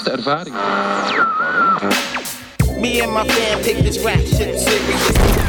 ervaring. Me and my fam take this rap shit serious.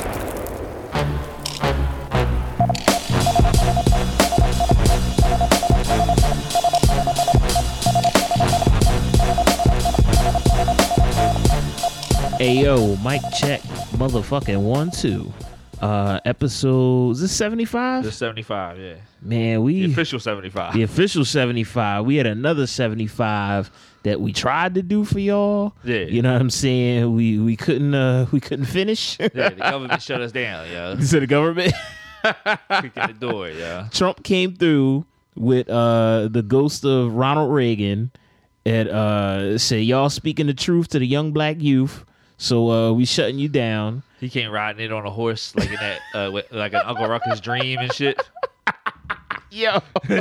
Hey yo, mic check, motherfucking 1, 2. Episode, is this 75? The 75, yeah. Man, The official 75. The official 75. We had another 75 that we tried to do for y'all. Yeah. You know what I'm saying? We couldn't finish. Yeah, the government shut us down, yo. So the government Kicked in the door, yo. Trump came through with the ghost of Ronald Reagan and said, y'all speaking the truth to the young black youth. So we shutting you down. He came riding it on a horse like in that like an Uncle Ruckus dream and shit. Yo.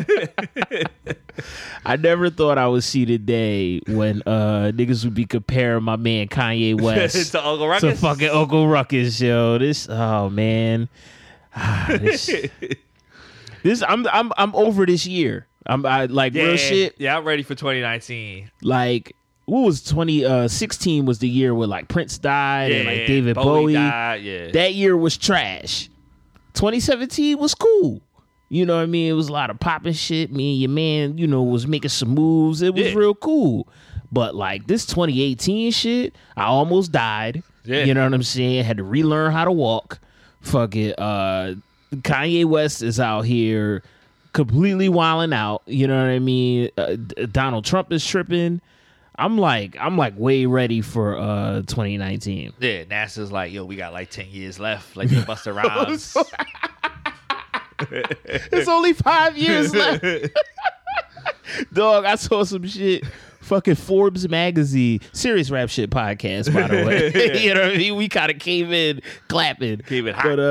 I never thought I would see the day when niggas would be comparing my man Kanye West to Uncle Ruckus? to fucking Uncle Ruckus, yo. Oh man. I'm over this year. Real shit. Yeah, I'm ready for 2019. Like, what was 2016 was the year where like Prince died and like David Bowie died, yeah. That year was trash. 2017 was cool. You know what I mean? It was a lot of popping shit. Me and your man, you know, was making some moves. It was real cool. But like this 2018 shit, I almost died. Yeah. You know what I'm saying? Had to relearn how to walk. Fuck it. Kanye West is out here completely wilding out. You know what I mean? Donald Trump is tripping. I'm like way ready for 2019. Yeah, NASA's like, yo, we got like 10 years left. Like Busta Rhymes. It's only 5 years left. Dog, I saw some shit. Fucking Forbes magazine, serious rap shit podcast, by the way. You know what I mean? We kind of came in clapping. Came in hot.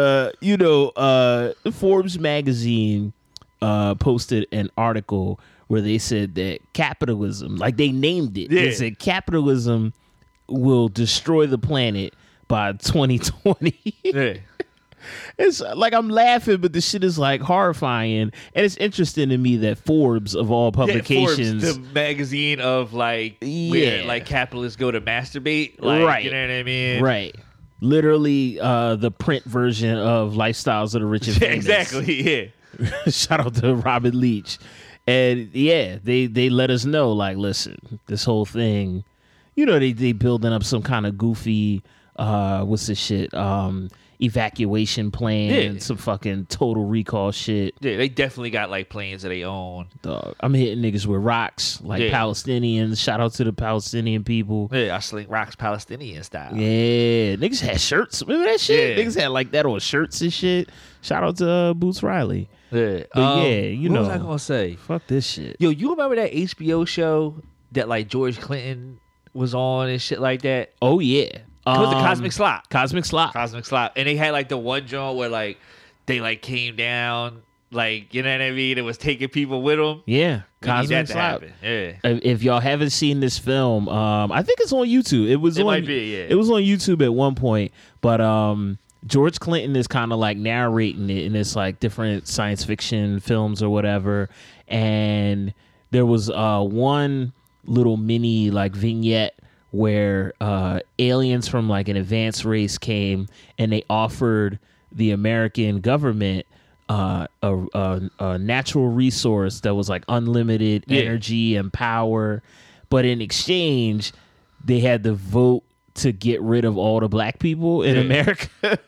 But Forbes magazine posted an article where they said that capitalism, like they named it, they said capitalism will destroy the planet by 2020. Yeah. It's like I'm laughing, but the shit is like horrifying, and it's interesting to me that Forbes of all publications, Forbes, the magazine of like where like capitalists go to masturbate, like, right? You know what I mean? Right. Literally, the print version of Lifestyles of the Rich and Famous. Exactly. Yeah. Shout out to Robin Leach, and they let us know, like, listen, this whole thing, you know, they building up some kind of goofy, what's this shit? Evacuation plan, some fucking total recall shit. Yeah, they definitely got like planes that they own. Dog, I'm hitting niggas with rocks, like Palestinians. Shout out to the Palestinian people. Yeah, I sling rocks Palestinian style. Yeah, niggas had shirts. Remember that shit? Yeah. Niggas had like that on shirts and shit. Shout out to Boots Riley. Yeah, But you know. What was I gonna say? Fuck this shit. Yo, you remember that HBO show that like George Clinton was on and shit like that? Oh yeah. It was the Cosmic Slop. Cosmic Slop. Cosmic Slop. And they had like the one joint where like they like came down, like, you know what I mean? It was taking people with them. Yeah. Cosmic Slop. Yeah. If y'all haven't seen this film, I think it's on YouTube. It might be, yeah. It was on YouTube at one point, but George Clinton is kind of like narrating it, and it's like different science fiction films or whatever. And there was one little mini like vignette where aliens from like an advanced race came and they offered the American government a natural resource that was like unlimited energy and power, but in exchange they had to vote to get rid of all the black people in America.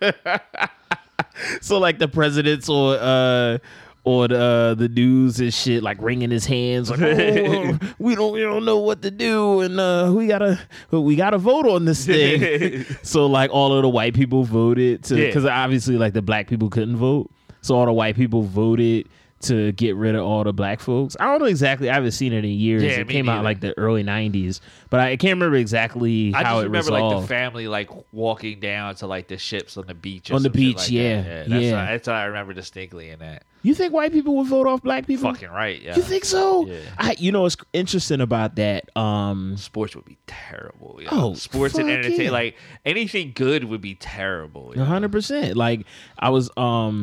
So like the president's on the news and shit, like wringing his hands, like, oh, we don't know what to do, and we gotta vote on this thing. So like all of the white people voted to, because obviously like the black people couldn't vote, so all the white people voted to get rid of all the black folks. I don't know exactly. I haven't seen it in years. Yeah, it came out like the early 90s, but I can't remember exactly how it I just remember resolved. like the family like walking down to like the ships on the beach. Or On the some shit beach, like yeah. That. Yeah. That's what I remember distinctly in that. You think white people would vote off black people? Fucking right, yeah. You think so? Yeah. You know what's interesting about that? Sports would be terrible. Yeah. Oh, sports and fuck entertainment, yeah. like anything good would be terrible. Yeah. 100%. Like I was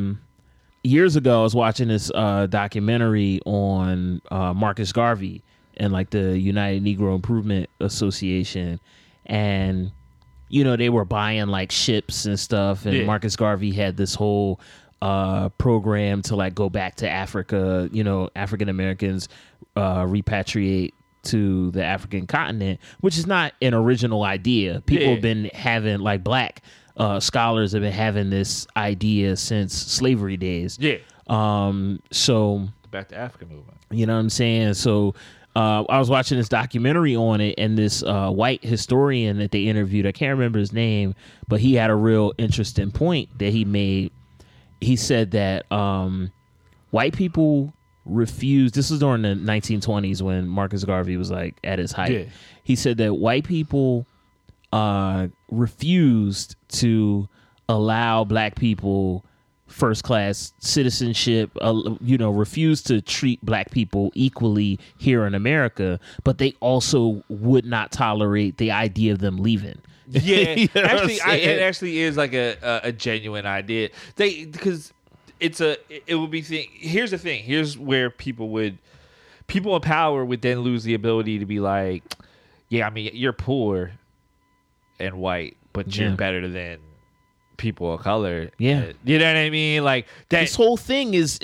years ago, I was watching this documentary on Marcus Garvey, and like the United Negro Improvement Association, and they were buying like ships and stuff, and Marcus Garvey had this whole program to like go back to Africa. African Americans repatriate to the African continent, which is not an original idea. People have been having, like, black scholars have been having this idea since slavery days. So back to African movement. You know what I'm saying? So I was watching this documentary on it, and this white historian that they interviewed, I can't remember his name, but he had a real interesting point that he made. He said that white people refused. This was during the 1920s when Marcus Garvey was like at his height. He said that white people refused to allow black people first class citizenship, refused to treat black people equally here in America, but they also would not tolerate the idea of them leaving. Yeah, it actually is like a genuine idea. Because it would be here's the thing. Here's where people in power would then lose the ability to be like, yeah, I mean, you're poor and white, but you're better than people of color. Yeah, you know what I mean? Like that. This whole thing is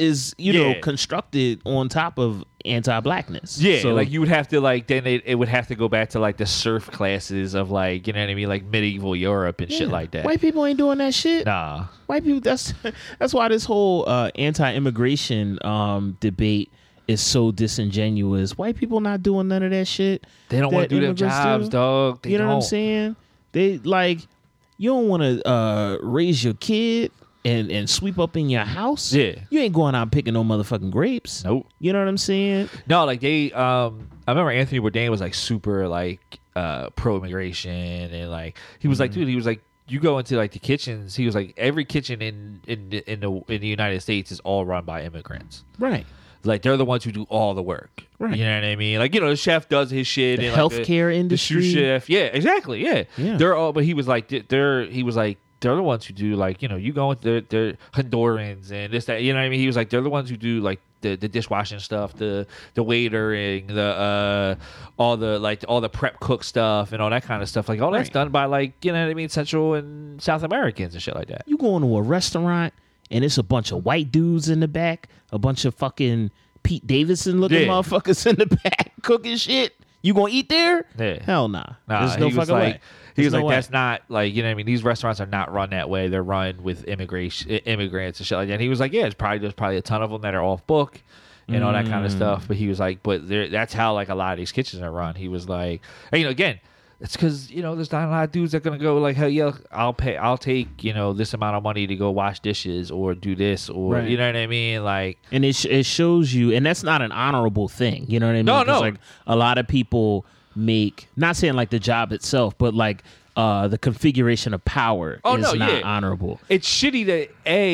constructed on top of anti-blackness. Yeah, so, like you would have to then it would have to go back to like the serf classes of like, you know what I mean, like medieval Europe and shit like that. White people ain't doing that shit. Nah, white people. That's why this whole anti-immigration debate is so disingenuous. White people not doing none of that shit. They don't want to do their jobs, dog. You know what I'm saying? They like. You don't want to raise your kid and sweep up in your house. Yeah. You ain't going out picking no motherfucking grapes. Nope. You know what I'm saying? No, like they I remember Anthony Bourdain was like super like pro immigration, and like he was like, dude, he was like, you go into like the kitchens, he was like, every kitchen in the United States is all run by immigrants. Right. Like they're the ones who do all the work. Right. You know what I mean? Like, the chef does his shit. The and healthcare industry. The sous chef. Yeah, exactly. Yeah. They're all, but he was like, they're the ones who do like, you go into they're Hondurans and this, that, you know what I mean? He was like, they're the ones who do like the dishwashing stuff, the waitering, the all the prep cook stuff and all that kind of stuff. Like all that's done by like, you know what I mean, Central and South Americans and shit like that. You go into a restaurant and it's a bunch of white dudes in the back, a bunch of fucking Pete Davidson looking motherfuckers in the back cooking shit. You gonna eat there? Yeah. Hell nah. There's he no was fucking like, way. He was There's like, no way. that's not like, you know what I mean? These restaurants are not run that way. They're run with immigrants and shit like that. And he was like, yeah, there's probably a ton of them that are off book and all that kind of stuff. But he was like, but that's how like a lot of these kitchens are run. He was like, and, again, it's because, there's not a lot of dudes that are going to go like, hell yeah, I'll take, this amount of money to go wash dishes or do this or, you know what I mean? Like, and it shows you, and that's not an honorable thing. You know what I mean? No. Like a lot of people make, not saying like the job itself, but like the configuration of power is not honorable. It's shitty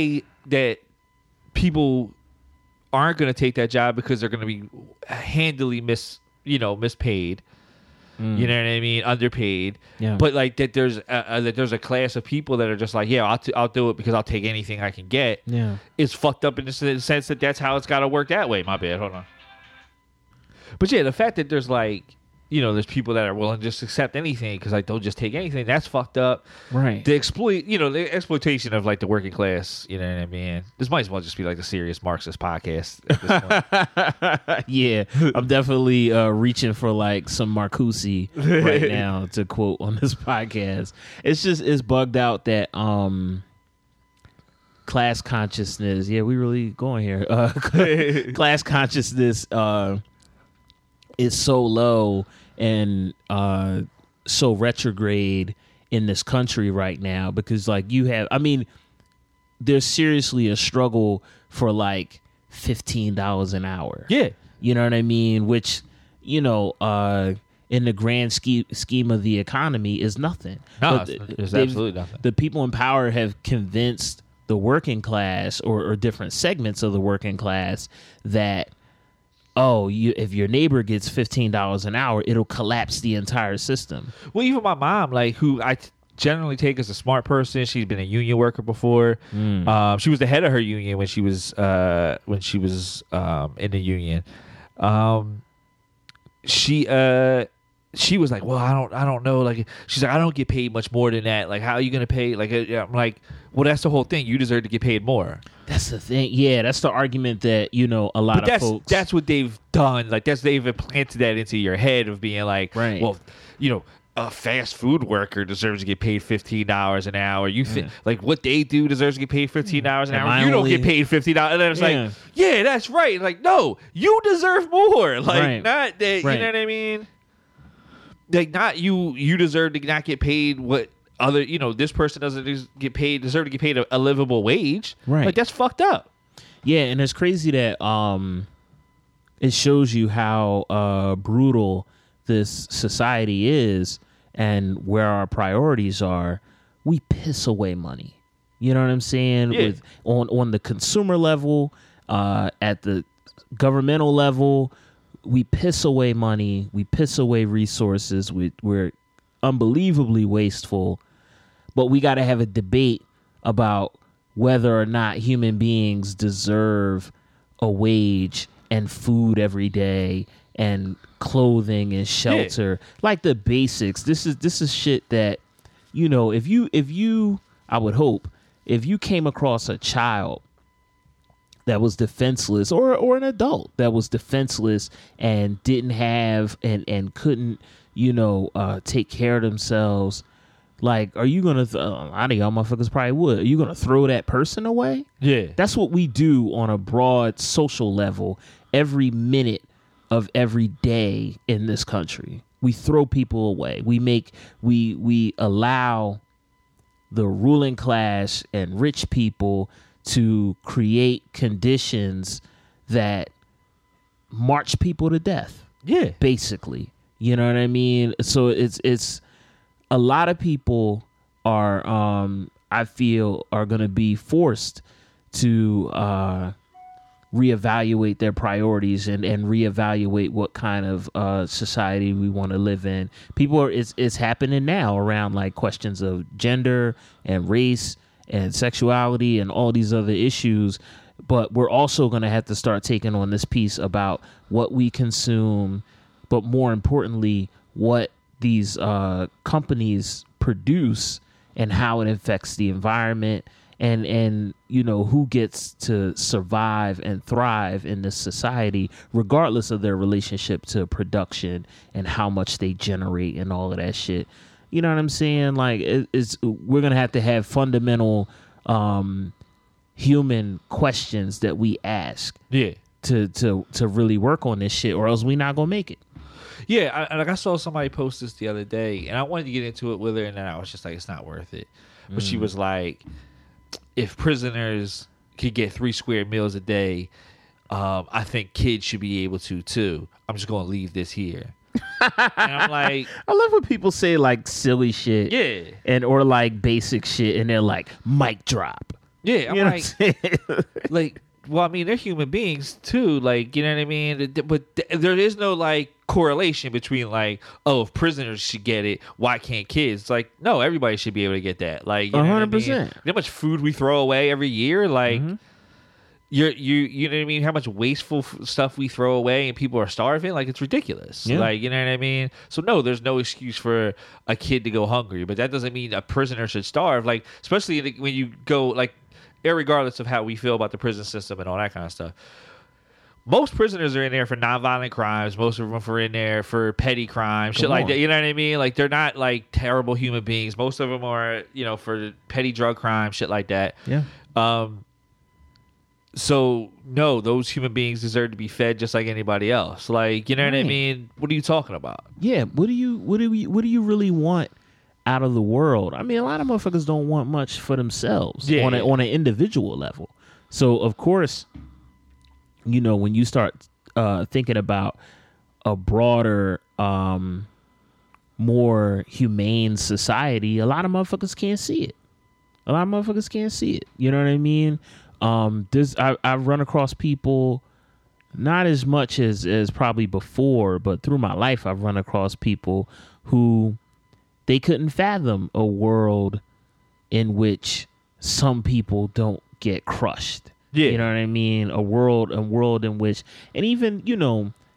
that people aren't going to take that job because they're going to be handily mispaid. You know what I mean? Underpaid. Yeah. But like that there's a class of people that are just like, yeah, I'll do it because I'll take anything I can get. Yeah. It's fucked up in the sense that that's how it's got to work that way. My bad. Hold on. But yeah, the fact that there's like, there's people that are willing to just accept anything because like they'll just take anything. That's fucked up. Right. The exploitation of like the working class. You know what I mean? This might as well just be like the serious Marxist podcast at this point. Yeah, I'm definitely reaching for like some Marcuse right now to quote on this podcast. It's bugged out that class consciousness. Yeah, we really going here. Class consciousness is so low and so retrograde in this country right now because like there's seriously a struggle for like $15 an hour. Yeah. You know what I mean? Which, in the grand scheme of the economy is nothing. No, it's absolutely nothing. The people in power have convinced the working class or different segments of the working class that, if your neighbor gets $15 an hour, it'll collapse the entire system. Well, even my mom, like who I generally take as a smart person, she's been a union worker before. She was the head of her union when she was in the union. she was like, well, I don't know. Like, she's like, I don't get paid much more than that. Like, how are you gonna pay? Like, I'm like, well, that's the whole thing. You deserve to get paid more. That's the thing. Yeah, that's the argument that a lot of folks. That's what they've done. Like, they've implanted that into your head of being like, right. Well, a fast food worker deserves to get paid $15 an hour. You think like what they do deserves to get paid $15 an hour. You don't get paid $15, and then it's like, yeah, that's right. Like, no, you deserve more. Like, not that. You know what I mean? Like, not you. You deserve to not get paid what other. This person doesn't deserve to get paid a livable wage. Right. Like, that's fucked up. Yeah, and it's crazy that it shows you how brutal this society is and where our priorities are. We piss away money. You know what I'm saying? Yeah. On the consumer level, at the governmental level, we piss away money. We piss away resources. We're unbelievably wasteful. But we got to have a debate about whether or not human beings deserve a wage and food every day and clothing and shelter, like the basics. This is shit that, if you, I would hope, if you came across a child that was defenseless or an adult that was defenseless and didn't have and couldn't, take care of themselves, like, are you going to, a lot of y'all motherfuckers probably would, are you going to throw that person away? Yeah. That's what we do on a broad social level every minute of every day in this country. We throw people away. We allow the ruling class and rich people to create conditions that march people to death. Yeah. Basically. You know what I mean? So it's a lot of people are I feel are going to be forced to reevaluate their priorities and reevaluate what kind of society we want to live in. It's happening now around like questions of gender and race and sexuality and all these other issues. But we're also going to have to start taking on this piece about what we consume, but more importantly, what these companies produce and how it affects the environment. And who gets to survive and thrive in this society, regardless of their relationship to production and how much they generate and all of that shit. You know what I'm saying? Like, we're gonna have to have fundamental human questions that we ask. Yeah. To really work on this shit, or else we not gonna make it. Yeah, I saw somebody post this the other day, and I wanted to get into it with her, and then I was just like, it's not worth it. But she was like, if prisoners could get 3 square meals a day, I think kids should be able to too. I'm just going to leave this here. And I'm like, I love when people say like silly shit, or like basic shit, and they're like, mic drop. Yeah, I'm like, well, I mean, they're human beings too. Like, you know what I mean? But there is no like correlation between like, oh, if prisoners should get it, why can't kids? Like, no, everybody should be able to get that. Like, 100%. You know how much food we throw away every year? Like, you know what I mean? How much wasteful stuff we throw away and people are starving? Like, it's ridiculous. Yeah. Like, you know what I mean? So no, there's no excuse for a kid to go hungry, but that doesn't mean a prisoner should starve. Like, especially when you go like, irregardless of how we feel about the prison system and all that kind of stuff. Most prisoners are in there for nonviolent crimes. Most of them are in there for petty crimes, shit like that. You know what I mean? Like, they're not like terrible human beings. Most of them are, for petty drug crimes, shit like that. Yeah. So no, those human beings deserve to be fed just like anybody else. Like, you know what I mean? What are you talking about? Yeah. What do you really want out of the world? I mean, a lot of motherfuckers don't want much for themselves on an individual level. So of course, when you start thinking about a broader, more humane society, a lot of motherfuckers can't see it. You know what I mean? I've run across people, not as much as probably before, but through my life, I've run across people who they couldn't fathom a world in which some people don't get crushed. Yeah. You know what I mean? A world in which, and even,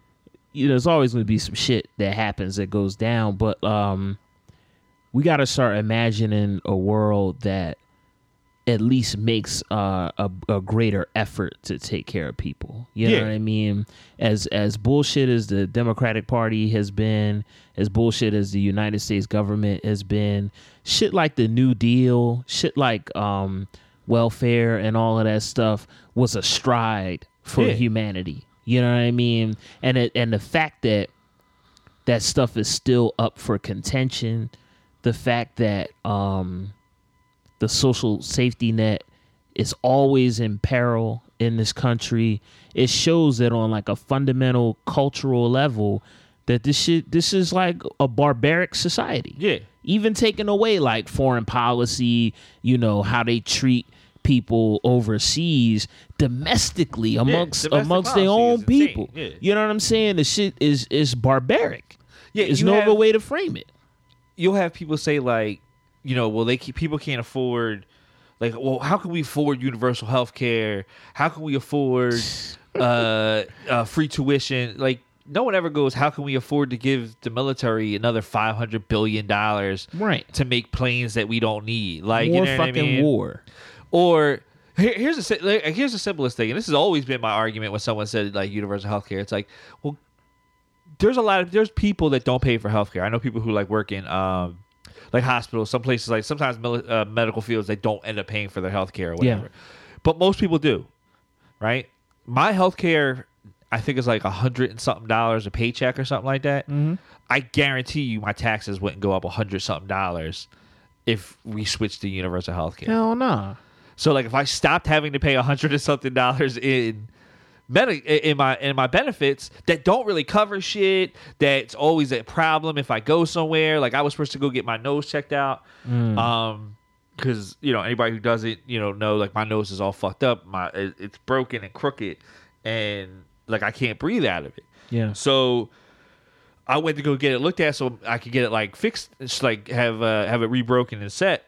there's always going to be some shit that happens that goes down, but we got to start imagining a world that at least makes a greater effort to take care of people. You know what I mean? As bullshit as the Democratic Party has been, as bullshit as the United States government has been, shit like the New Deal, shit like welfare and all of that stuff was a stride for humanity. You know what I mean? And the fact that that stuff is still up for contention, the fact that the social safety net is always in peril in this country, it shows that on like a fundamental cultural level that this is like a barbaric society. Yeah. Even taking away like foreign policy, how they treat people overseas, domestically amongst their own people. Yeah. You know what I'm saying? The shit is barbaric. Yeah, there's no other way to frame it. You'll have people say like, people can't afford, like, well, how can we afford universal health care? How can we afford free tuition? Like, no one ever goes, how can we afford to give the military another $500 billion to make planes that we don't need? Like, more fucking war. Or here's the simplest thing, and this has always been my argument when someone said like universal health care. It's like, well, there's people that don't pay for health care. I know people who like work in like hospitals, some places, like sometimes medical fields, they don't end up paying for their health care or whatever. Yeah. But most people do, right? My health care, I think, is like $100 and something a paycheck or something like that. Mm-hmm. I guarantee you my taxes wouldn't go up $100 something if we switched to universal health care. Hell no. So like if I stopped having to pay $100 and something in my benefits that don't really cover shit, that's always a problem if I go somewhere. Like I was supposed to go get my nose checked out, because anybody who does it know like my nose is all fucked up, it's broken and crooked, and like I can't breathe out of it. Yeah. So I went to go get it looked at so I could get it like fixed, just like have it rebroken and set,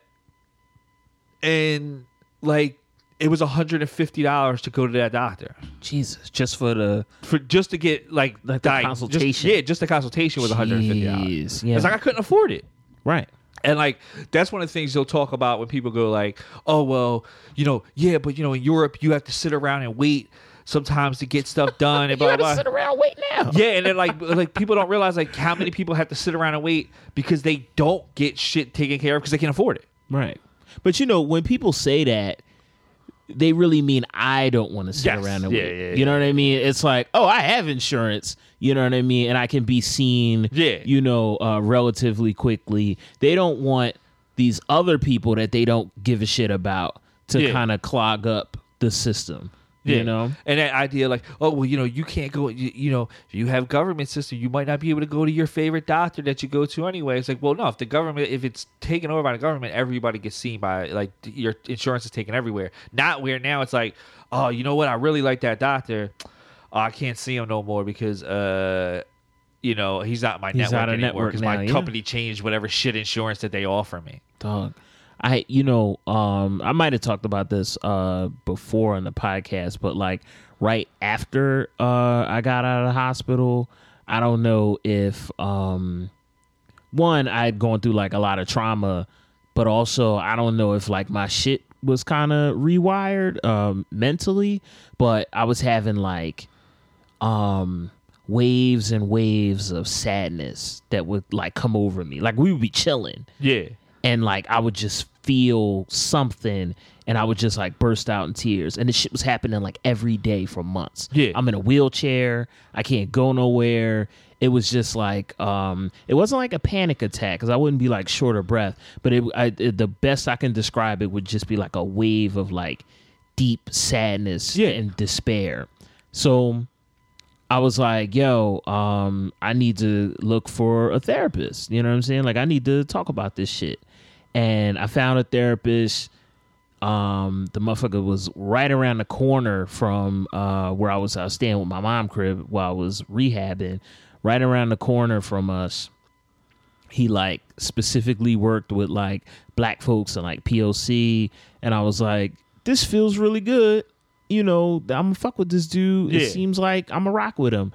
and like it was $150 to go to that doctor. Jesus, just to get like the consultation. Just the consultation was $150. Yeah. It's like I couldn't afford it. Right. And like that's one of the things you'll talk about when people go like, oh well, but in Europe you have to sit around and wait sometimes to get stuff done and blah blah. Sit around and wait now. Yeah, and then like people don't realize like how many people have to sit around and wait because they don't get shit taken care of because they can't afford it. Right. But when people say that, they really mean I don't want to sit around and wait. You know what I mean? It's like, oh, I have insurance. You know what I mean? And I can be seen, relatively quickly. They don't want these other people that they don't give a shit about to kind of clog up the system. You know? And that idea like, oh, well, you can't go, if you have government system, you might not be able to go to your favorite doctor that you go to anyway. It's like, well, no, if it's taken over by the government, everybody gets seen by, like, your insurance is taken everywhere. Not where now it's like, oh, you know what? I really like that doctor. Oh, I can't see him no more because, he's not my network anymore because my company changed whatever shit insurance that they offer me. Dog. I might have talked about this before on the podcast, but like right after I got out of the hospital, I don't know if one, I'd gone through like a lot of trauma, but also I don't know if like my shit was kind of rewired mentally, but I was having like waves and waves of sadness that would like come over me. Like we would be chilling. Yeah. And like I would just feel something and I would just like burst out in tears. And this shit was happening like every day for months. Yeah. I'm in a wheelchair. I can't go nowhere. It was just like it wasn't like a panic attack because I wouldn't be like short of breath. But the best I can describe it would just be like a wave of like deep sadness and despair. So I was like, yo, I need to look for a therapist. You know what I'm saying? Like I need to talk about this shit. And I found a therapist. The motherfucker was right around the corner from where I was staying with my mom crib while I was rehabbing. Right around the corner from us. He like specifically worked with like black folks and like POC. And I was like, this feels really good. I'm gonna fuck with this dude. It seems like I'm gonna rock with him.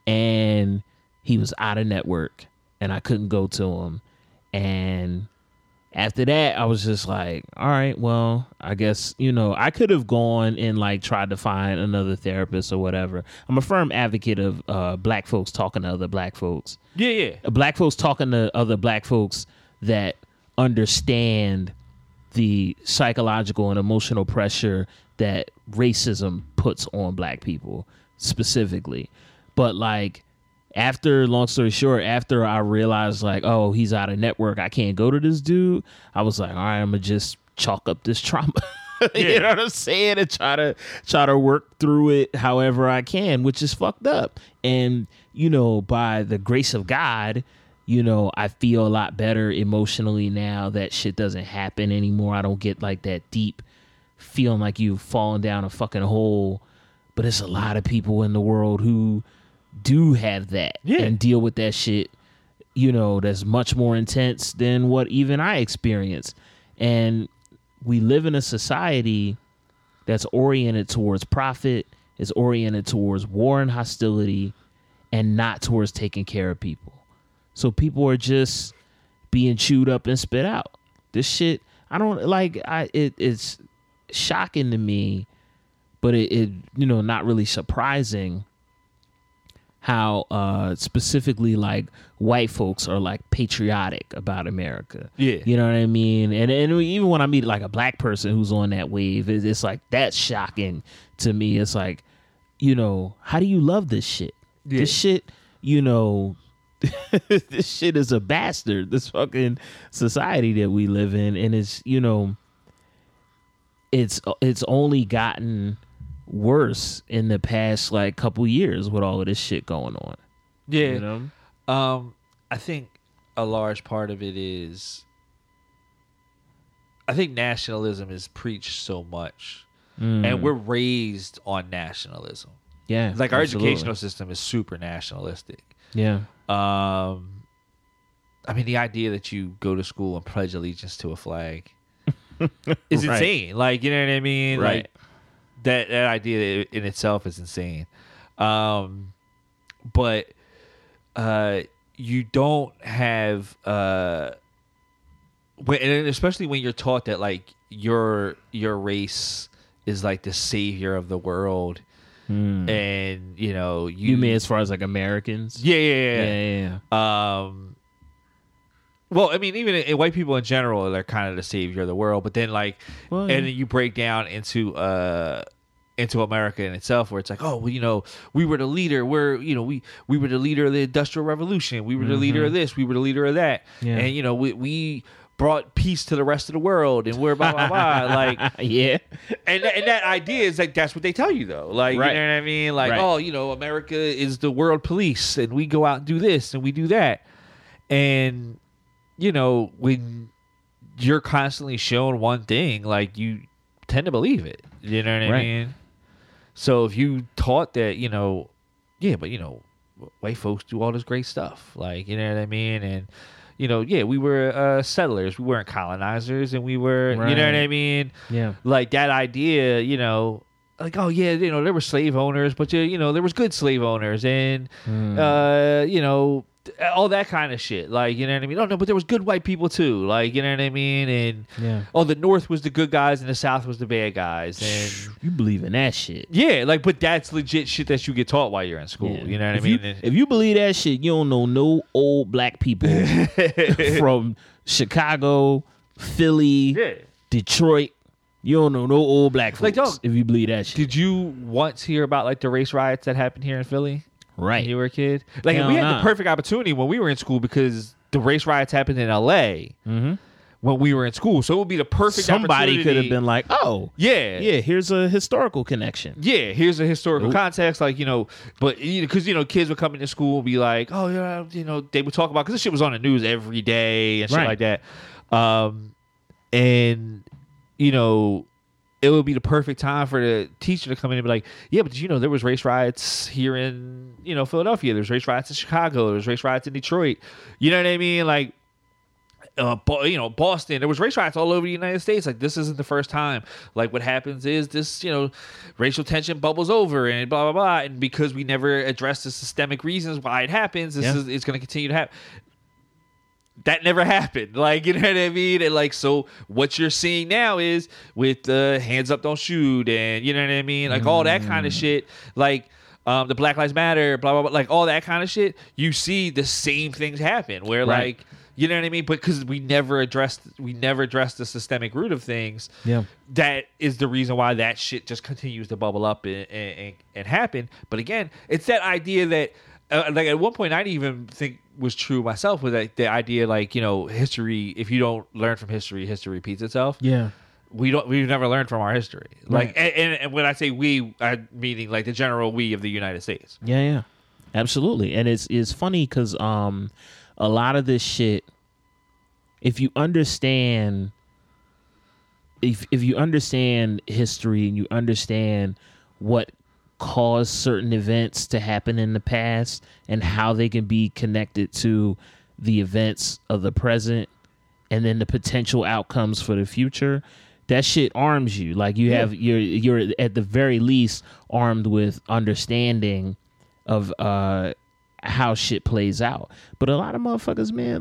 and he was out of network, and I couldn't go to him. And after that, I was just like, all right, well, I guess, I could have gone and like tried to find another therapist or whatever. I'm a firm advocate of black folks talking to other black folks. Yeah. Black folks talking to other black folks that understand the psychological and emotional pressure that racism puts on black people specifically. But like, long story short, after I realized like, oh, he's out of network, I can't go to this dude, I was like, all right, I'm gonna just chalk up this trauma. You know what I'm saying? And try to work through it however I can, which is fucked up. And, by the grace of God, I feel a lot better emotionally now. That shit doesn't happen anymore. I don't get like that deep feeling like you've fallen down a fucking hole. But there's a lot of people in the world who do have that and deal with that shit, that's much more intense than what even I experienced. And we live in a society that's oriented towards profit, is oriented towards war and hostility, and not towards taking care of people. So people are just being chewed up and spit out. This shit, I don't like. It's shocking to me, but it not really surprising how specifically like white folks are like patriotic about America. Yeah. You know what I mean? And even when I meet like a black person who's on that wave, it's like, that's shocking to me. It's like, how do you love this shit? Yeah. This shit, this shit is a bastard. This fucking society that we live in. And it's, it's only gotten worse in the past like couple years with all of this shit going on. Yeah. I think a large part of it is, I think nationalism is preached so much, and we're raised on nationalism. Yeah, like our absolutely. educational system is super nationalistic. Yeah. I mean, the idea that you go to school and pledge allegiance to a flag is Right. insane. Like, you know what I mean? Right. Like that idea in itself is insane. But you don't have and especially when you're taught that like your race is like the savior of the world. And you mean as far as like Americans? Yeah. Yeah. Well, I mean, even white people in general, they're kind of the savior of the world. But then, like, and then you break down into America in itself, where it's like, oh, well, we were the leader. We were the leader of the Industrial Revolution. We were the leader of this. We were the leader of that. Yeah. And we brought peace to the rest of the world, and we're blah blah blah. Like, yeah. And that idea is like, that's what they tell you though. Like, Right. you know what I mean? Like, Right. oh, America is the world police, and we go out and do this and we do that. And when you're constantly shown one thing, like, you tend to believe it. You know what I Right. mean? So if you taught that, white folks do all this great stuff. Like, you know what I mean? And, we were settlers. We weren't colonizers, and we were, Right. you know what I mean? Yeah. Like that idea, like, oh yeah, there were slave owners, but there was good slave owners, and all that kind of shit. Like, you know what I mean? Oh no, but there was good white people too. Like, you know what I mean? And the North was the good guys and the South was the bad guys. And You believe in that shit? yeah, like, but that's legit shit that you get taught while you're in school. Yeah. You know what I mean? If you believe that shit, you don't know no old black people from Chicago, Philly, Detroit. You don't know no old black folks. Like, dog, if you believe that shit. Did you once hear about like the race riots that happened here in Philly? Right. When you were a kid? Like, Hell we had nah. the perfect opportunity when we were in school, because the race riots happened in LA when we were in school. So it would be the perfect Somebody opportunity. could have been like, oh, Yeah. here's a historical connection. Yeah, here's a historical Nope. context, like, but because kids would come into school and be like, oh yeah, they would talk about, because this shit was on the news every day and shit Right. like that, and it would be the perfect time for the teacher to come in and be like, yeah, but there was race riots here in Philadelphia, there's race riots in Chicago, there's race riots in Detroit, you know what I mean? Like, Boston, there was race riots all over the United States. Like, this isn't the first time. Like, what happens is this, racial tension bubbles over and blah, blah, blah. And because we never address the systemic reasons why it happens, it's going to continue to happen. That never happened. Like, you know what I mean? And like, so what you're seeing now is with the hands up, don't shoot. And you know what I mean? Like all that kind of shit. Like, the Black Lives Matter, blah, blah, blah. Like all that kind of shit. You see the same things happen where like, you know what I mean? But because we never addressed the systemic root of things. Yeah, that is the reason why that shit just continues to bubble up and happen. But again, it's that idea that, like at one point, I didn't even think was true myself. Was like the idea, like history. If you don't learn from history, history repeats itself. Yeah. We've never learned from our history. Right. Like, and when I say we, I'm meaning like the general we of the United States. Yeah, absolutely. And it's funny because a lot of this shit, if you understand history and you understand what caused certain events to happen in the past and how they can be connected to the events of the present and then the potential outcomes for the future, that shit arms you. Like you're at the very least armed with understanding of how shit plays out. But a lot of motherfuckers, man,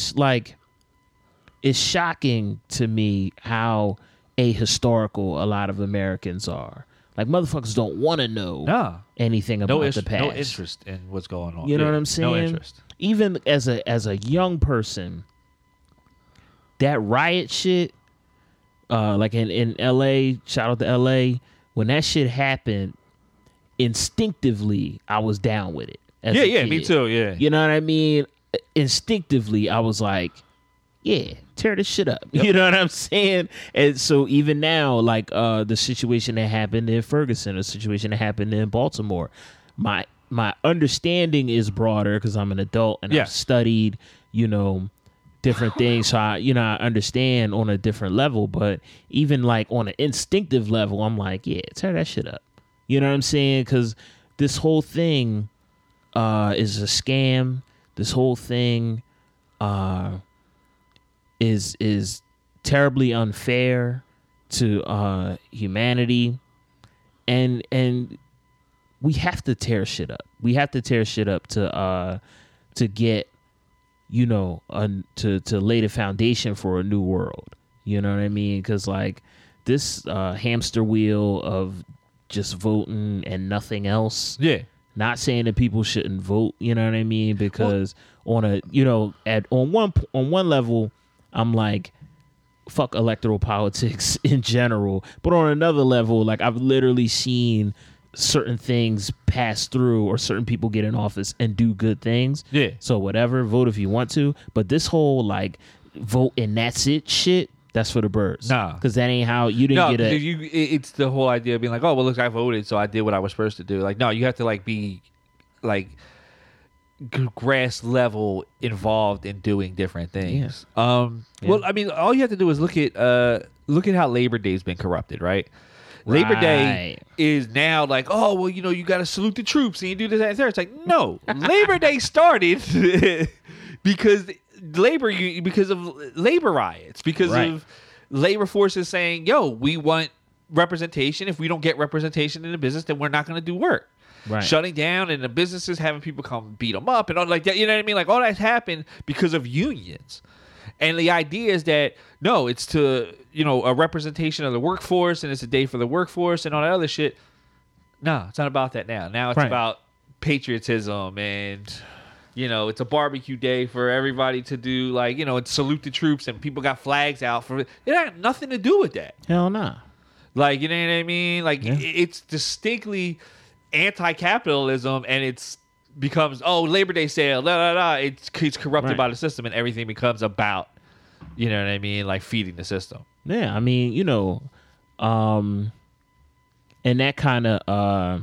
it's shocking to me how ahistorical a lot lot of Americans are. Like, motherfuckers don't want to know anything about the past. No interest in what's going on. You know what I'm saying? No interest. Even as a young person, that riot shit, like in L.A., shout out to L.A., when that shit happened, instinctively, I was down with it. Yeah, me too, yeah. You know what I mean? Instinctively, I was like, yeah, tear this shit up. Yep. You know what I'm saying? And so even now, like the situation that happened in Ferguson, the situation that happened in Baltimore, my understanding is broader because I'm an adult and I've studied, different things. So I understand on a different level. But even like on an instinctive level, I'm like, yeah, tear that shit up. You know what I'm saying? Because this whole thing is a scam. This whole thing is terribly unfair to humanity, and we have to tear shit up. We have to tear shit up to get to lay the foundation for a new world. You know what I mean? Because like this hamster wheel of just voting and nothing else. Yeah. Not saying that people shouldn't vote. You know what I mean? Because on one level, I'm like, fuck electoral politics in general. But on another level, like I've literally seen certain things pass through or certain people get in office and do good things. Yeah. So whatever, vote if you want to. But this whole like vote and that's it shit, that's for the birds. Nah. Because that ain't how you didn't get it's the whole idea of being like, oh, well, look, I voted, so I did what I was supposed to do. Like, no, you have to like be like grass level involved in doing different things. Yeah. Well, I mean, all you have to do is look at how Labor Day's been corrupted, right? Labor Day is now like, oh, well, you got to salute the troops and you do this and that. It's like, no, Labor Day started because of labor riots, because of labor forces saying, yo, we want representation. If we don't get representation in the business, then we're not going to do work. Right. Shutting down and the businesses having people come beat them up and all like that. You know what I mean? Like all that's happened because of unions. And the idea is that, no, it's to, a representation of the workforce and it's a day for the workforce and all that other shit. No, it's not about that now. Now it's about patriotism and, it's a barbecue day for everybody to do like, and salute the troops and people got flags out for it. It had nothing to do with that. Hell nah. Like, you know what I mean? Like it's distinctly anti-capitalism and it's becomes Labor Day sale, it's corrupted by the system and everything becomes about, you know what I mean, like feeding the system. Yeah, I mean, and that kind of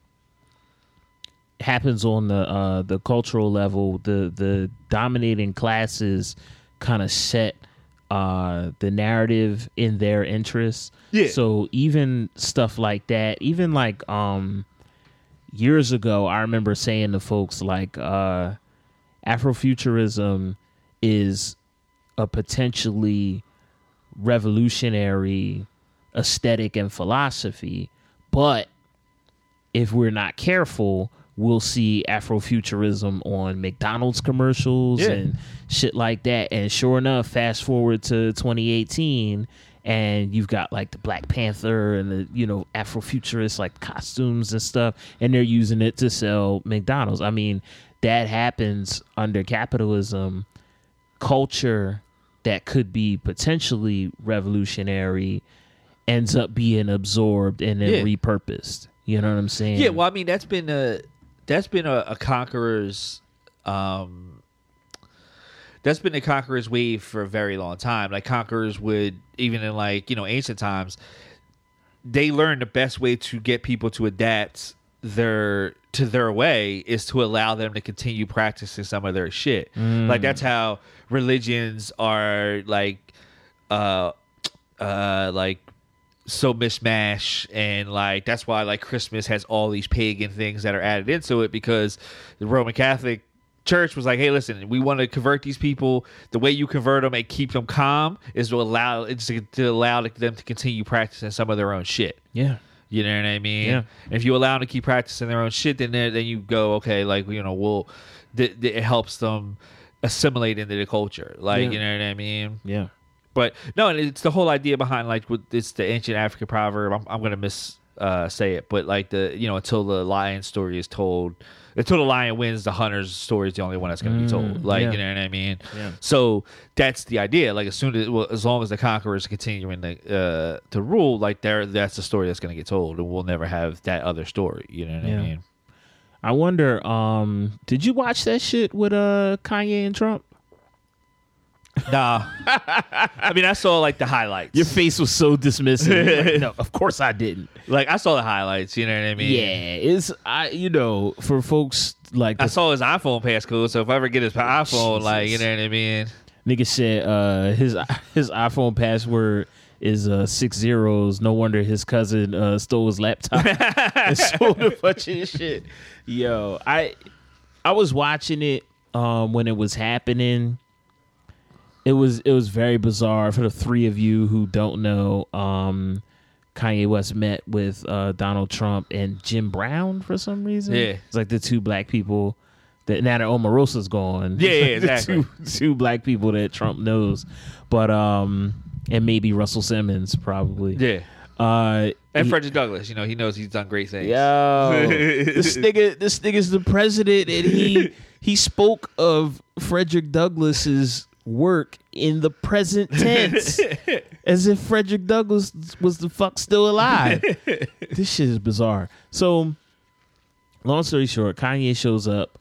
happens on the cultural level. The dominating classes kind of set the narrative in their interests. Yeah. So even stuff like that, even like years ago, I remember saying to folks like Afrofuturism is a potentially revolutionary aesthetic and philosophy, but if we're not careful, we'll see Afrofuturism on McDonald's commercials and shit like that. And sure enough, fast forward to 2018, and you've got like the Black Panther and the, you know, Afrofuturist like costumes and stuff, and they're using it to sell McDonald's. I mean, that happens under capitalism. Culture that could be potentially revolutionary ends up being absorbed and then repurposed. You know what I'm saying? Yeah, well, I mean, that's been a conqueror's that's been a conqueror's wave for a very long time. Like, conquerors would, even in, like, you know, ancient times, they learned the best way to get people to adapt their way is to allow them to continue practicing some of their shit. Like, that's how religions are like so mishmash, and like that's why like Christmas has all these pagan things that are added into it, because the Roman Catholic Church was like, hey, listen, we want to convert these people. The way you convert them and keep them calm is to allow them to continue practicing some of their own shit. Yeah. You know what I mean? Yeah. And if you allow them to keep practicing their own shit, then you go, okay, like, you know, it helps them assimilate into the culture. Like, you know what I mean? Yeah. But no, it's the whole idea behind, like, it's the ancient African proverb. I'm gonna say it, but like, the, you know, until the lion story is told, until the lion wins, the hunter's story is the only one that's gonna be told. Like, you know what I mean? Yeah. So that's the idea. Like, as long as the conquerors continuing to rule, like, that's the story that's gonna get told, and we'll never have that other story. You know what I mean? I wonder. Did you watch that shit with Kanye and Trump? Nah. I mean, I saw like the highlights. Your face was so dismissive. Like, no, of course I didn't. Like, I saw the highlights, you know what I mean? Yeah, you know, for folks like I saw his iPhone passcode, so if I ever get his iPhone, like, you know what I mean? Nigga said his iPhone password is 6 zeros. No wonder his cousin stole his laptop and sold a bunch of shit. Yo, I was watching it when it was happening. It was very bizarre. For the three of you who don't know, Kanye West met with Donald Trump and Jim Brown for some reason. Yeah, it's like the two black people that, now that Omarosa's gone. Yeah, exactly. two black people that Trump knows, but and maybe Russell Simmons probably. Yeah. And Frederick Douglass, you know, he knows he's done great things. Yo, this nigga's the president, and he spoke of Frederick Douglass's work in the present tense as if Frederick Douglass was the fuck still alive. This shit is bizarre. So, long story short, Kanye shows up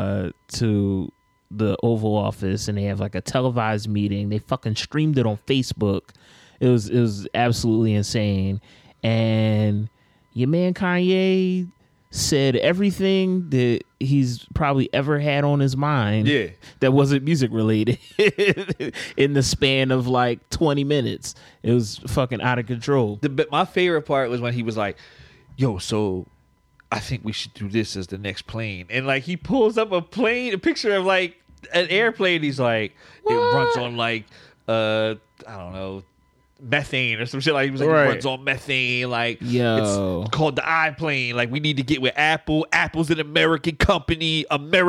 to the Oval Office, and they have like a televised meeting. They fucking streamed it on Facebook. It was absolutely insane. And your man Kanye said everything that he's probably ever had on his mind that wasn't music related in the span of like 20 minutes. It was fucking out of control. But my favorite part was when he was like, yo, so I think we should do this as the next plane. And like, he pulls up a picture of like an airplane. He's like, what? It runs on like, I don't know, methane or some shit. Like, he was like, right. It runs on methane. Like, yo, it's called the iPlane. Like, we need to get with Apple. Apple's an American company.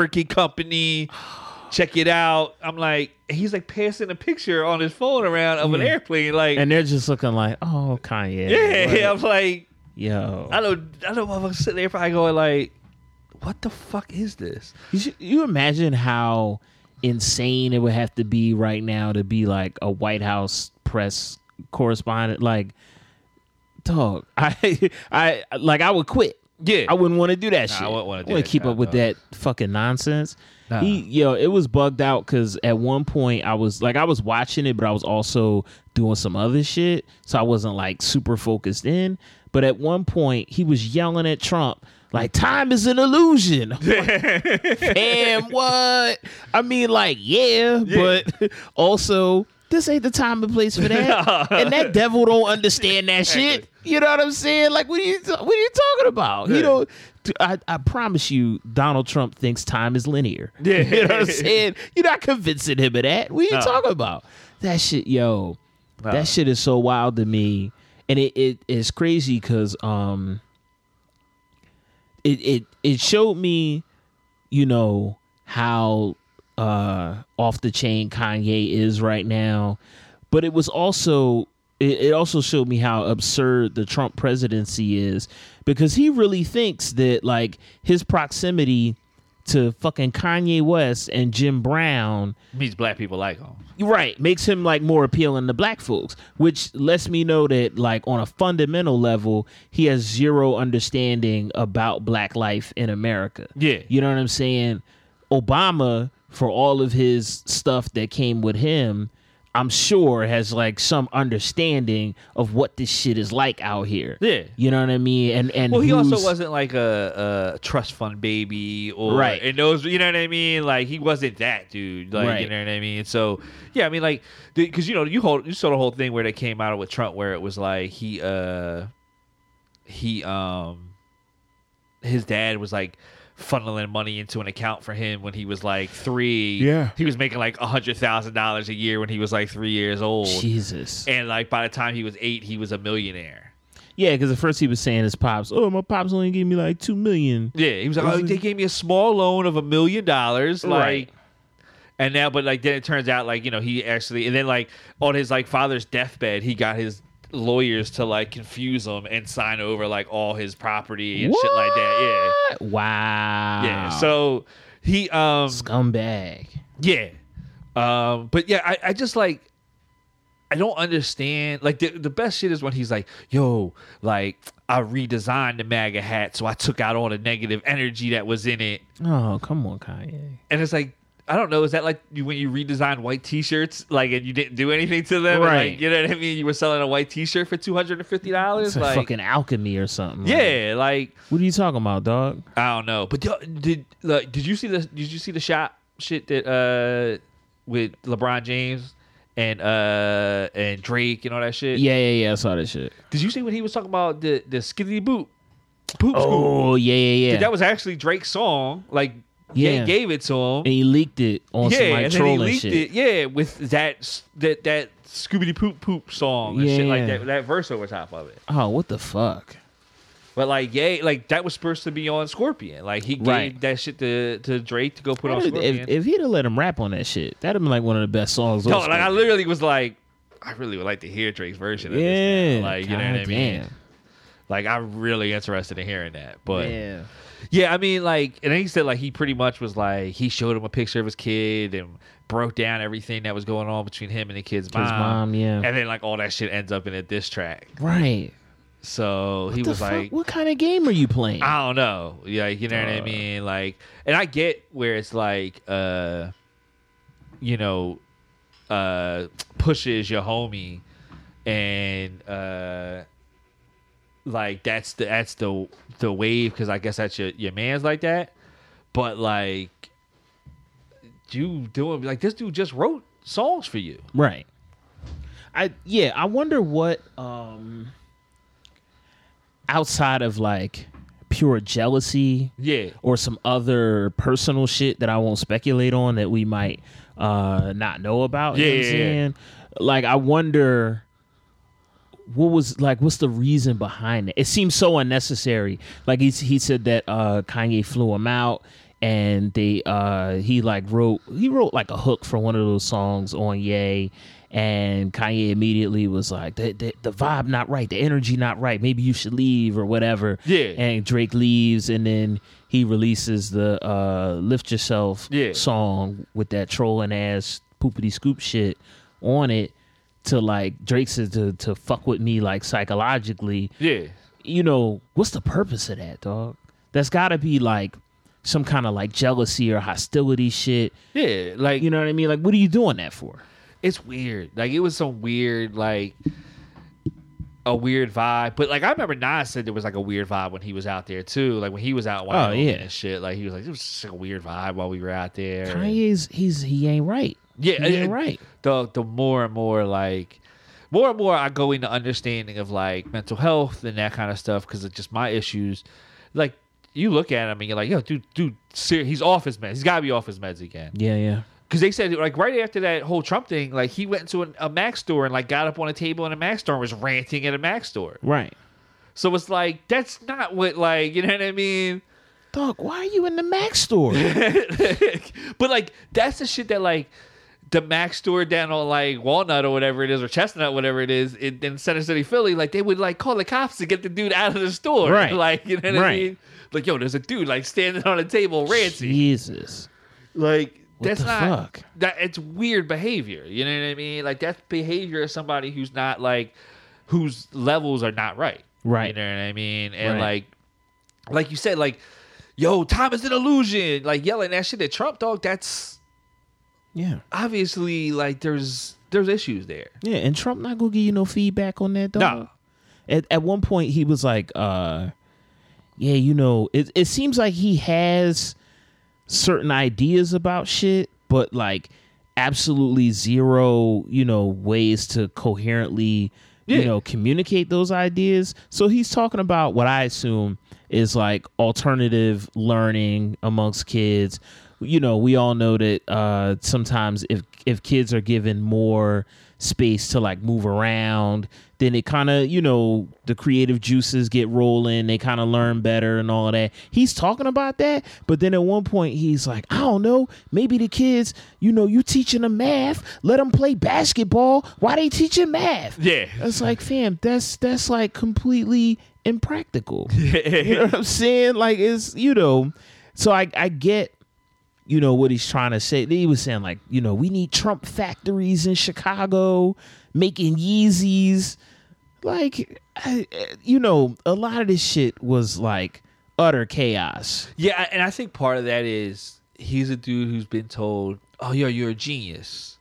Check it out. I'm like, he's like passing a picture on his phone around of an airplane. Like, and they're just looking like, oh, Kanye. Yeah, I'm like, yo, I know motherfuckers sitting there probably going like, what the fuck is this? You imagine how insane it would have to be right now to be like a White House press correspondent. Like, dog, I would quit. Yeah, I wouldn't want to do that shit. I wouldn't want to do that. Keep up with that fucking nonsense. Nah. It was bugged out because at one point I was watching it, but I was also doing some other shit, so I wasn't like super focused in. But at one point he was yelling at Trump like, time is an illusion. Damn, what? I mean, like, yeah, but also this ain't the time and place for that. And that devil don't understand that shit. You know what I'm saying? Like, what are you talking about? Yeah. You know, I promise you, Donald Trump thinks time is linear. Yeah. You know what I'm saying? You're not convincing him of that. What are you talking about? That shit, yo, that shit is so wild to me. And it is crazy because it showed me, you know, how off the chain Kanye is right now. But it was also it also showed me how absurd the Trump presidency is, because he really thinks that like his proximity to fucking Kanye West and Jim Brown means black people like him. right makes him like more appealing to black folks, which lets me know that like on a fundamental level he has zero understanding about black life in America. Yeah. You know what I'm saying? Obama, for all of his stuff that came with him, I'm sure has like some understanding of what this shit is like out here. Yeah. You know what I mean? And Well, he also wasn't like a trust fund baby or Right. and those, you know what I mean? Like he wasn't that dude. Like Right. you know what I mean? So yeah, I mean like because you know you saw the whole thing where they came out with Trump where it was like his dad was like funneling money into an account for him when he was like 3. Yeah. He was making like $100,000 a year when he was like 3 years old. Jesus. And like by the time he was 8, he was a millionaire. Yeah, because at first he was saying his pops, oh, my pops only gave me like $2 million. Yeah, he was like, oh, they gave me a small loan of $1 million. Like, Right. And now, but like then it turns out like, you know, he actually, and then like on his like father's deathbed, he got his lawyers to like confuse him and sign over like all his property and shit like that. Yeah. Wow. Yeah. So he scumbag. yeah. But yeah, I just like I don't understand. Like the best shit is when he's like, yo, like I redesigned the MAGA hat, so I took out all the negative energy that was in it. Oh, come on, Kanye. And it's like, I don't know, is that like when you redesigned white t-shirts, like, and you didn't do anything to them? Right. And, like, you know what I mean? You were selling a white t-shirt for $250? It's like fucking alchemy or something. yeah, like What are you talking about, dog? I don't know. But did you see the shot shit that with LeBron James and Drake and all that shit? Yeah. I saw that shit. Did you see when he was talking about the skiddly poop school? Oh, yeah. That was actually Drake's song. Like, Yeah. gave it to him. And he leaked it on some like and then he trolling leaked shit. it. Yeah, with that Scooby Poop song and shit like Yeah. that verse over top of it. Oh, what the fuck? But like, like that was supposed to be on Scorpion. Like he gave Right. that shit to Drake to go put on Scorpion. If he'd have let him rap on that shit, that'd have been like one of the best songs. No, on like I Scorpion. literally was like, I really would like to hear Drake's version of this. Yeah, Now. Like, you know what I mean? goddamn. Like I'm really interested in hearing that. But Yeah. yeah, I mean, like, and then he said, like, he pretty much was like, he showed him a picture of his kid and broke down everything that was going on between him and the kid's mom. Yeah. And then, like, all that shit ends up in a diss track. Right. So he The was fuck? like, what kind of game are you playing? I don't know. Yeah, you know what I mean? Like, and I get where it's like, you know, Pusha is your homie and, like that's the wave because I guess that's your man's like that, but like you doing like this dude just wrote songs for you, Right. I wonder what outside of like pure jealousy yeah, or some other personal shit that I won't speculate on that we might not know about. You know what I'm Yeah. saying? Like I wonder what's the reason behind it? It seems so unnecessary. Like he said that Kanye flew him out and they he wrote like a hook for one of those songs on Ye, and Kanye immediately was like the vibe not right, the energy not right, maybe you should leave or whatever. Yeah. And Drake leaves and then he releases the Lift Yourself song with that trolling ass poopity scoop shit on it. To like Drake said to fuck with me like psychologically. yeah. You know, what's the purpose of that, dog? That's gotta be like some kind of like jealousy or hostility shit. Yeah, like You know what I mean? Like what are you doing that for? it's weird. Like it was some weird like a weird vibe. But like I remember Nas said there was like a weird vibe when he was out there too. Like when he was out in Wyoming and shit. Like he was like, it was just like a weird vibe while we were out there. Kanye's he ain't right. Yeah, He ain't right. The more and more like, more and more I go into understanding of like mental health and that kind of stuff because it's just my issues. Like you look at him and you're like, yo, dude, he's off his meds. He's got to be off his meds again. Yeah. Because they said like right after that whole Trump thing, like he went into a Mac store and like got up on a table in a Mac store and was ranting at a Mac store. Right. So it's like that's not what like you know what I mean. Dog, why are you in the Mac store? But like that's the shit that like the Mac store down on like Walnut or whatever it is or Chestnut whatever it is in Center City, Philly, like they would like call the cops to get the dude out of the store. Right. Like you know what I mean? Like yo, there's a dude like standing on a table ranting. Jesus. Like What that's the not fuck? that it's weird behavior. You know what I mean? Like that's behavior of somebody who's not like whose levels are not right. Right. You know what I mean? And Right. like you said, like, yo, time is an illusion. Like yelling that shit at Trump, dog, that's Yeah. obviously like there's issues there. Yeah, and Trump not gonna give you no feedback on that, dog. Nah. At one point he was like, yeah, you know, it seems like he has certain ideas about shit, but like absolutely zero, you know, ways to coherently, you know, communicate those ideas. So he's talking about what I assume is like alternative learning amongst kids. You know, we all know that sometimes if kids are given more space to like move around, then it kind of, you know, the creative juices get rolling, they kind of learn better and all of that. He's talking about that, but then at one point he's like, I don't know, maybe the kids, you know, you teaching them math, let them play basketball. Why they teaching math? Yeah. It's like, fam, that's like completely impractical. You know what I'm saying? Like, it's, you know, so I get, you know, what he's trying to say. He was saying like, you know, we need Trump factories in Chicago making Yeezys. Like, you know, a lot of this shit was like utter chaos. Yeah, and I think part of that is he's a dude who's been told, oh, yo, you're a genius.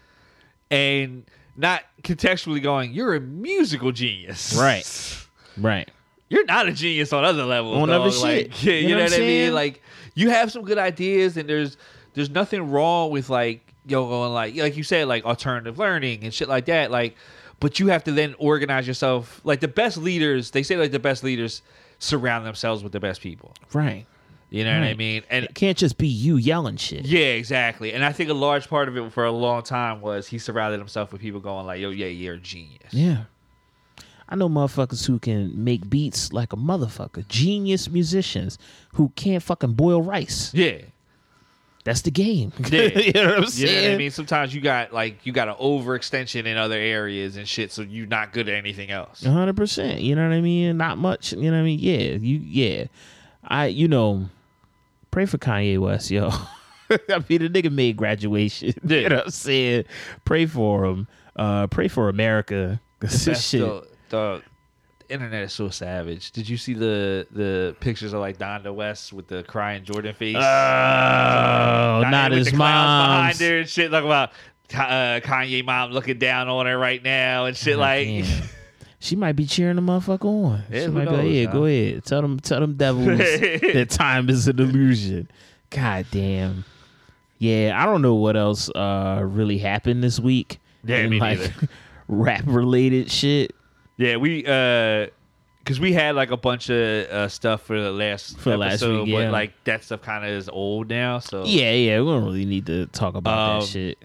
And not contextually going, you're a musical genius. Right. You're not a genius on other levels. On dog. other shit. Like, yeah, you know what I mean? saying? Like, you have some good ideas, and there's nothing wrong with like going like you said, like alternative learning and shit like that. Like, but you have to then organize yourself. Like the best leaders, they say like the best leaders surround themselves with the best people. Right. You know what I Right. mean? And It can't just be you yelling shit. yeah, exactly. And I think a large part of it for a long time was he surrounded himself with people going like, yo, yeah, you're a genius. Yeah. I know motherfuckers who can make beats like a motherfucker. Genius musicians who can't fucking boil rice. Yeah. That's the game. Yeah. You know what I'm You saying? know what I mean? Sometimes you got an overextension in other areas and shit, so you're not good at anything else. 100%. You know what I mean? Not much. You know what I mean? Yeah. You know, pray for Kanye West, yo. I mean, the nigga made graduation. Yeah. You know what I'm saying? Pray for him. Pray for America. 'Cause this shit. The internet is so savage. Did you see the pictures of like Donda West with the crying Jordan face? Oh, Donda not with his the clowns behind mom's. her and shit. Like about Kanye mom looking down on her right now and shit. Like, Damn. She might be cheering the motherfucker on. Yeah, She who might be like, knows, yeah, huh? go ahead. Tell them devils that time is an illusion. God damn. Yeah, I don't know what else really happened this week. Yeah, in, me like neither. rap related shit. yeah, we because we had like a bunch of stuff for the last episode, week, yeah. but like that stuff kind of is old now. So Yeah, we don't really need to talk about that shit.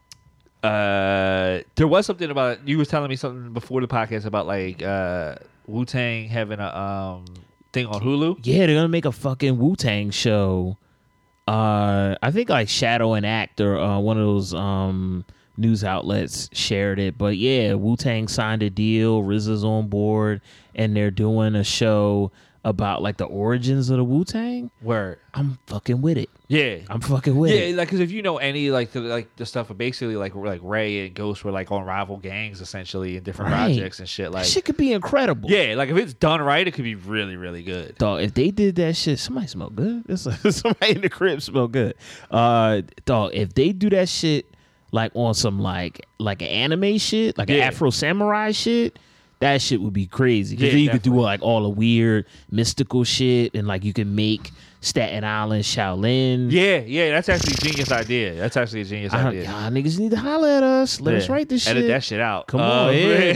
there was something about you was telling me something before the podcast about like Wu-Tang having a thing on Hulu. Yeah, they're gonna make a fucking Wu-Tang show. I think like Shadow and Act or one of those news outlets shared it. But yeah, Wu-Tang signed a deal. RZA's on board, and they're doing a show about like the origins of the Wu-Tang. Word. I'm fucking with it. Yeah. I'm fucking with it. Yeah, like because if you know any like the stuff of basically like Ray and Ghost were like on rival gangs essentially in different Right. projects and shit. Like That shit could be incredible. yeah, like if it's done right, it could be really really good. Dog, if they did that shit, somebody smell good. Somebody in the crib smell good. Dog, if they do that shit like on some like an anime shit, like an Yeah. Afro Samurai shit, that shit would be crazy. Because Yeah, then you could do definitely. like all the weird mystical shit, and like you can make Staten Island Shaolin. Yeah, that's actually a genius idea. Y'all niggas need to holler at us. Let us write this shit. Edit that shit out. Come on,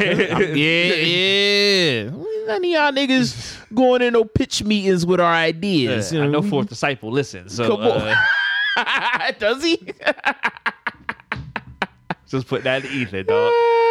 yeah. None of y'all niggas going in no pitch meetings with our ideas. I know Fourth Disciple listens. So, come on. Does he? Just put that in the ether, dog.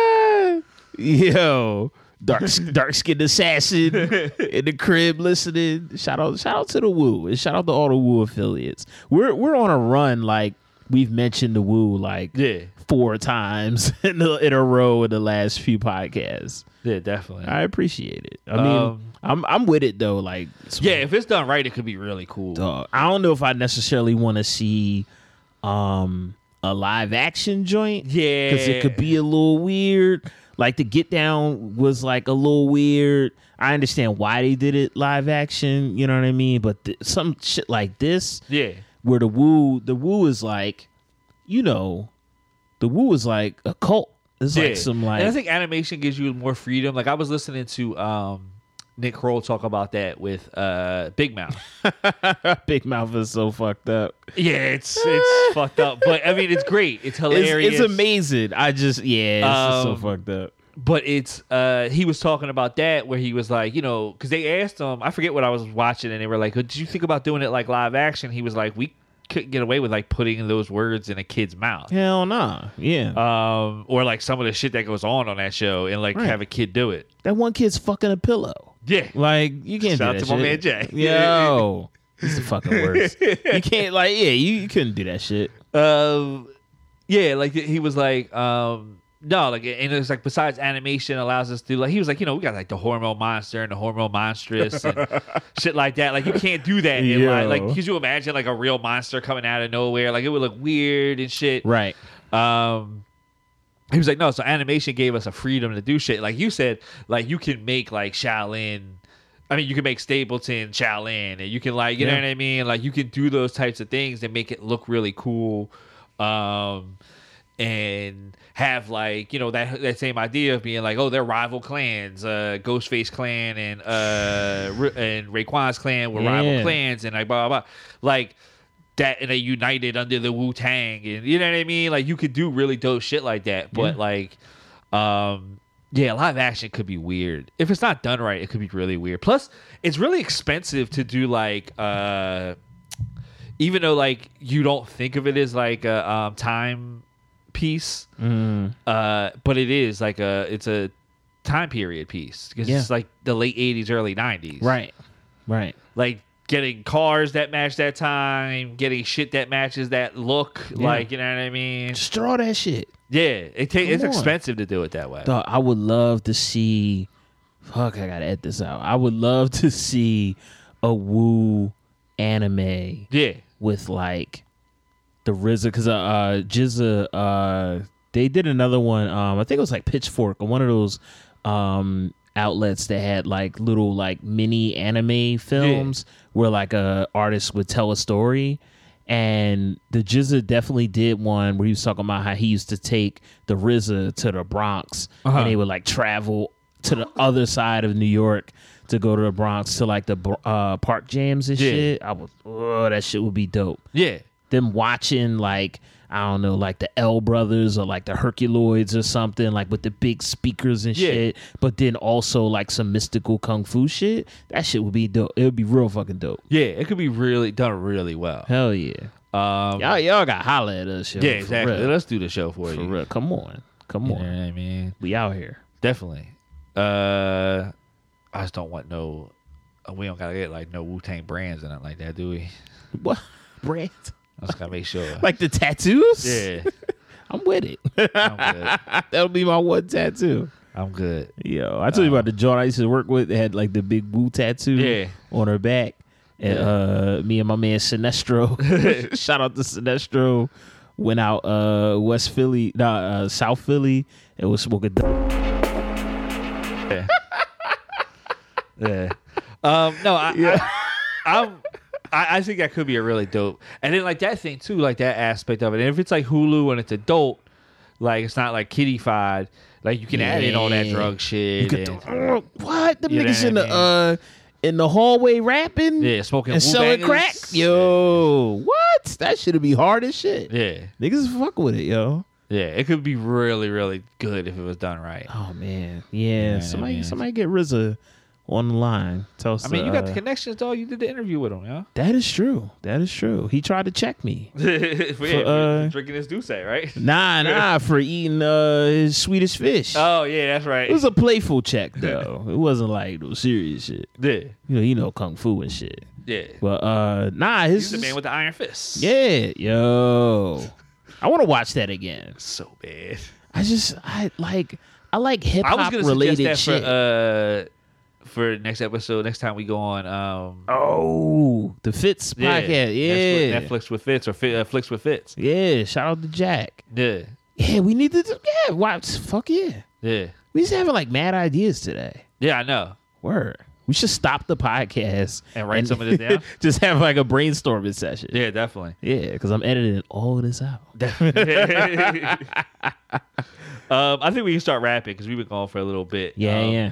Yo, dark skinned assassin in the crib listening. Shout out to the Woo, and shout out to all the Woo affiliates. We're on a run. Like, we've mentioned the Woo 4 times in a row in the last few podcasts. Yeah, definitely. I appreciate it. I mean, I'm with it though. Like, if it's done right, it could be really cool. Dog, I don't know if I necessarily want to see a live action joint. Yeah, because it could be a little weird. Like, the Get Down was like a little weird. I understand why they did it live action. You know what I mean? But some shit like this, where the Woo is like, the Woo is like a cult. It's like some like. And I think animation gives you more freedom. Like, I was listening to Nick Kroll talk about that with Big Mouth. Big Mouth is so fucked up. Yeah, it's fucked up. But I mean, it's great. It's hilarious. It's amazing. It's just so fucked up. But it's he was talking about that where he was like, because they asked him, I forget what I was watching, and they were like, did you think about doing it like live action? He was like, we couldn't get away with like putting those words in a kid's mouth. Hell nah. Yeah. Or like some of the shit that goes on that show, and like have a kid do it. That one kid's fucking a pillow. Yeah. Like, you can't Shout do that out to my man shit. Jay. Yo. He's the fucking worst. You can't, like, you couldn't do that shit. Like, he was like, no, like, and it's like, besides animation allows us to, like, he was like, we got like the Hormone Monster and the Hormone Monstress and shit like that. Like, you can't do that in like, could you imagine like a real monster coming out of nowhere? Like, it would look weird and shit. Right. He was like, no, so animation gave us a freedom to do shit. Like you said, like, you can make like Shaolin. I mean, you can make Stapleton Shaolin, and you can like, you know what I mean? Like, you can do those types of things and make it look really cool. And have like, that same idea of being like, oh, they're rival clans, Ghostface clan and Raekwon's clan were rival clans, and like blah blah blah. Like, that, and they united under the Wu-Tang, and you know what I mean? Like, you could do really dope shit like that, but like, live action could be weird. If it's not done right, it could be really weird. Plus, it's really expensive to do like, even though like you don't think of it as like a time piece, but it is like it's a time period piece, because it's like the late 80s, early 90s. Right. Like, getting cars that match that time, getting shit that matches that look, like, you know what I mean? Just draw that shit. Yeah, it's expensive to do it that way. Dog, I would love to see. Fuck, I gotta edit this out. I would love to see a Woo anime. Yeah, with like the RZA, because GZA, they did another one. I think it was like Pitchfork, or one of those outlets that had like little like mini anime films where like a artist would tell a story. And the GZA definitely did one where he was talking about how he used to take the RZA to the Bronx, and they would like travel to the other side of New York to go to the Bronx to like the park jams and shit. That shit would be dope. Yeah, them watching like, I don't know, like the L Brothers or like the Herculoids or something, like with the big speakers and shit, but then also like some mystical kung fu shit. That shit would be dope. It would be real fucking dope. Yeah, it could be really done really well. Hell yeah. Y'all got to holler at us. Yeah, exactly. Let's do the show for you. For real. Come on. You know what I mean? We out here. Definitely. I just don't want we don't got to get like no Wu-Tang brands or nothing like that, do we? What? Brands? I just got to make sure. Like the tattoos? Yeah. I'm with it. I'm good. That'll be my one tattoo. I'm good. Yo, I told you about the joint I used to work with. They had like the big Wu tattoo on her back. And me and my man Sinestro, shout out to Sinestro, went out South Philly, and was smoking dope. I think that could be a really dope, and then like that thing too, like that aspect of it. And if it's like Hulu and it's adult, like it's not like kiddified, like you can add in all that drug shit. What? The niggas in the hallway rapping, smoking and selling Wu-bangers. crack. Yo, what? That should be hard as shit. Yeah, Niggas fuck with it, yo. yeah, it could be really, really good if it was done right. Oh man, yeah. Yeah, somebody man. get RZA on the line. Tell us. I mean, you got the connections, though. You did the interview with him, yeah. That is true. That is true. He tried to check me. for drinking his Douce, right? Nah, for eating his Swedish fish. Oh yeah, that's right. It was a playful check though. It wasn't like no serious shit. Yeah, You know kung fu and shit. yeah. But nah, his He's the man with the iron fist. yeah, yo. I want to watch that again. So bad. I like hip I was hop gonna related suggest shit. that for next episode, next time we go on. Oh, the Fitz podcast. Yeah. Netflix with Fitz or Flicks with Fitz. Yeah, shout out to Jack. Yeah, Yeah, we need to watch. Fuck yeah. yeah, We just having like mad ideas today. yeah. I know. Word. We should stop the podcast And write some of this down? Just have like a brainstorming session. Yeah, definitely. Yeah, because I'm editing all of this out. I think we can start rapping because we've been going for a little bit. Yeah.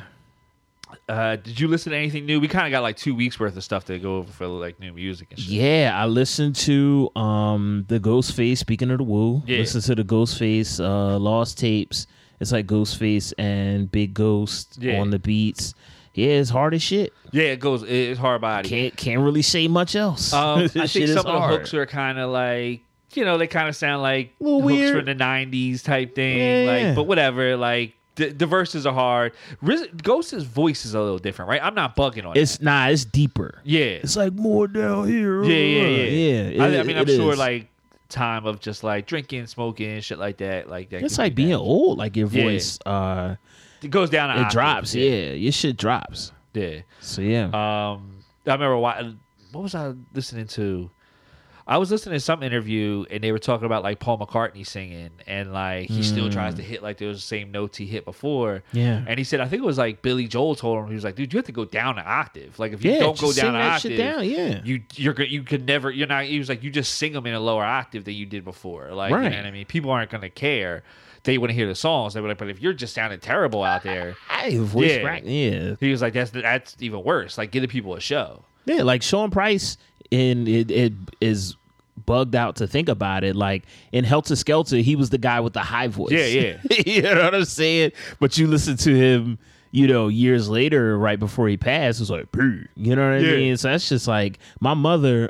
Did you listen to anything new? We kind of got like 2 weeks worth of stuff to go over for like new music and shit. Yeah, I listened to the Ghostface, speaking of the Woo. Yeah. Listen to the Ghostface Lost Tapes. It's like Ghostface and Big Ghost on the beats. Yeah, it's hard as shit. Yeah, it goes. It's hard body. Can't really say much else. I This think shit is some of the hard. hooks are kind of like, they kind of sound like Little hooks weird. from the 90s type thing. Yeah. Like, but whatever. Like, the verses are hard. Ghost's voice is a little different, right? I'm not bugging on it. It's deeper. Yeah. It's like more down here. Yeah. I mean, I'm sure is. like time of just like drinking, smoking, shit like that. Like that. It's could like be being bad. old. Like your Yeah. voice, It goes down. an it octave. drops. Yeah, your shit drops. Yeah. So yeah. I remember what was I listening to? I was listening to some interview and they were talking about like Paul McCartney singing and like he still tries to hit like those same notes he hit before. Yeah. And he said I think it was like Billy Joel told him, he was like, dude, you have to go down an octave. Like if you don't go just down sing an that octave, shit down. Yeah. you could never. You're not. He was like, you just sing them in a lower octave than you did before. Like you Right. know what I mean. People aren't gonna care. They want to hear the songs. They were like, but if you're just sounding terrible out there, Hey, voice Yeah. crack. Yeah. he was like, that's even worse. Like, give the people a show. Yeah, like Sean Price in it is bugged out to think about it. Like in Helter Skelter, he was the guy with the high voice. Yeah. You know what I'm saying? But you listen to him, years later, right before he passed, it was like, "Pooh." You know what I Yeah. mean? So that's just like my mother,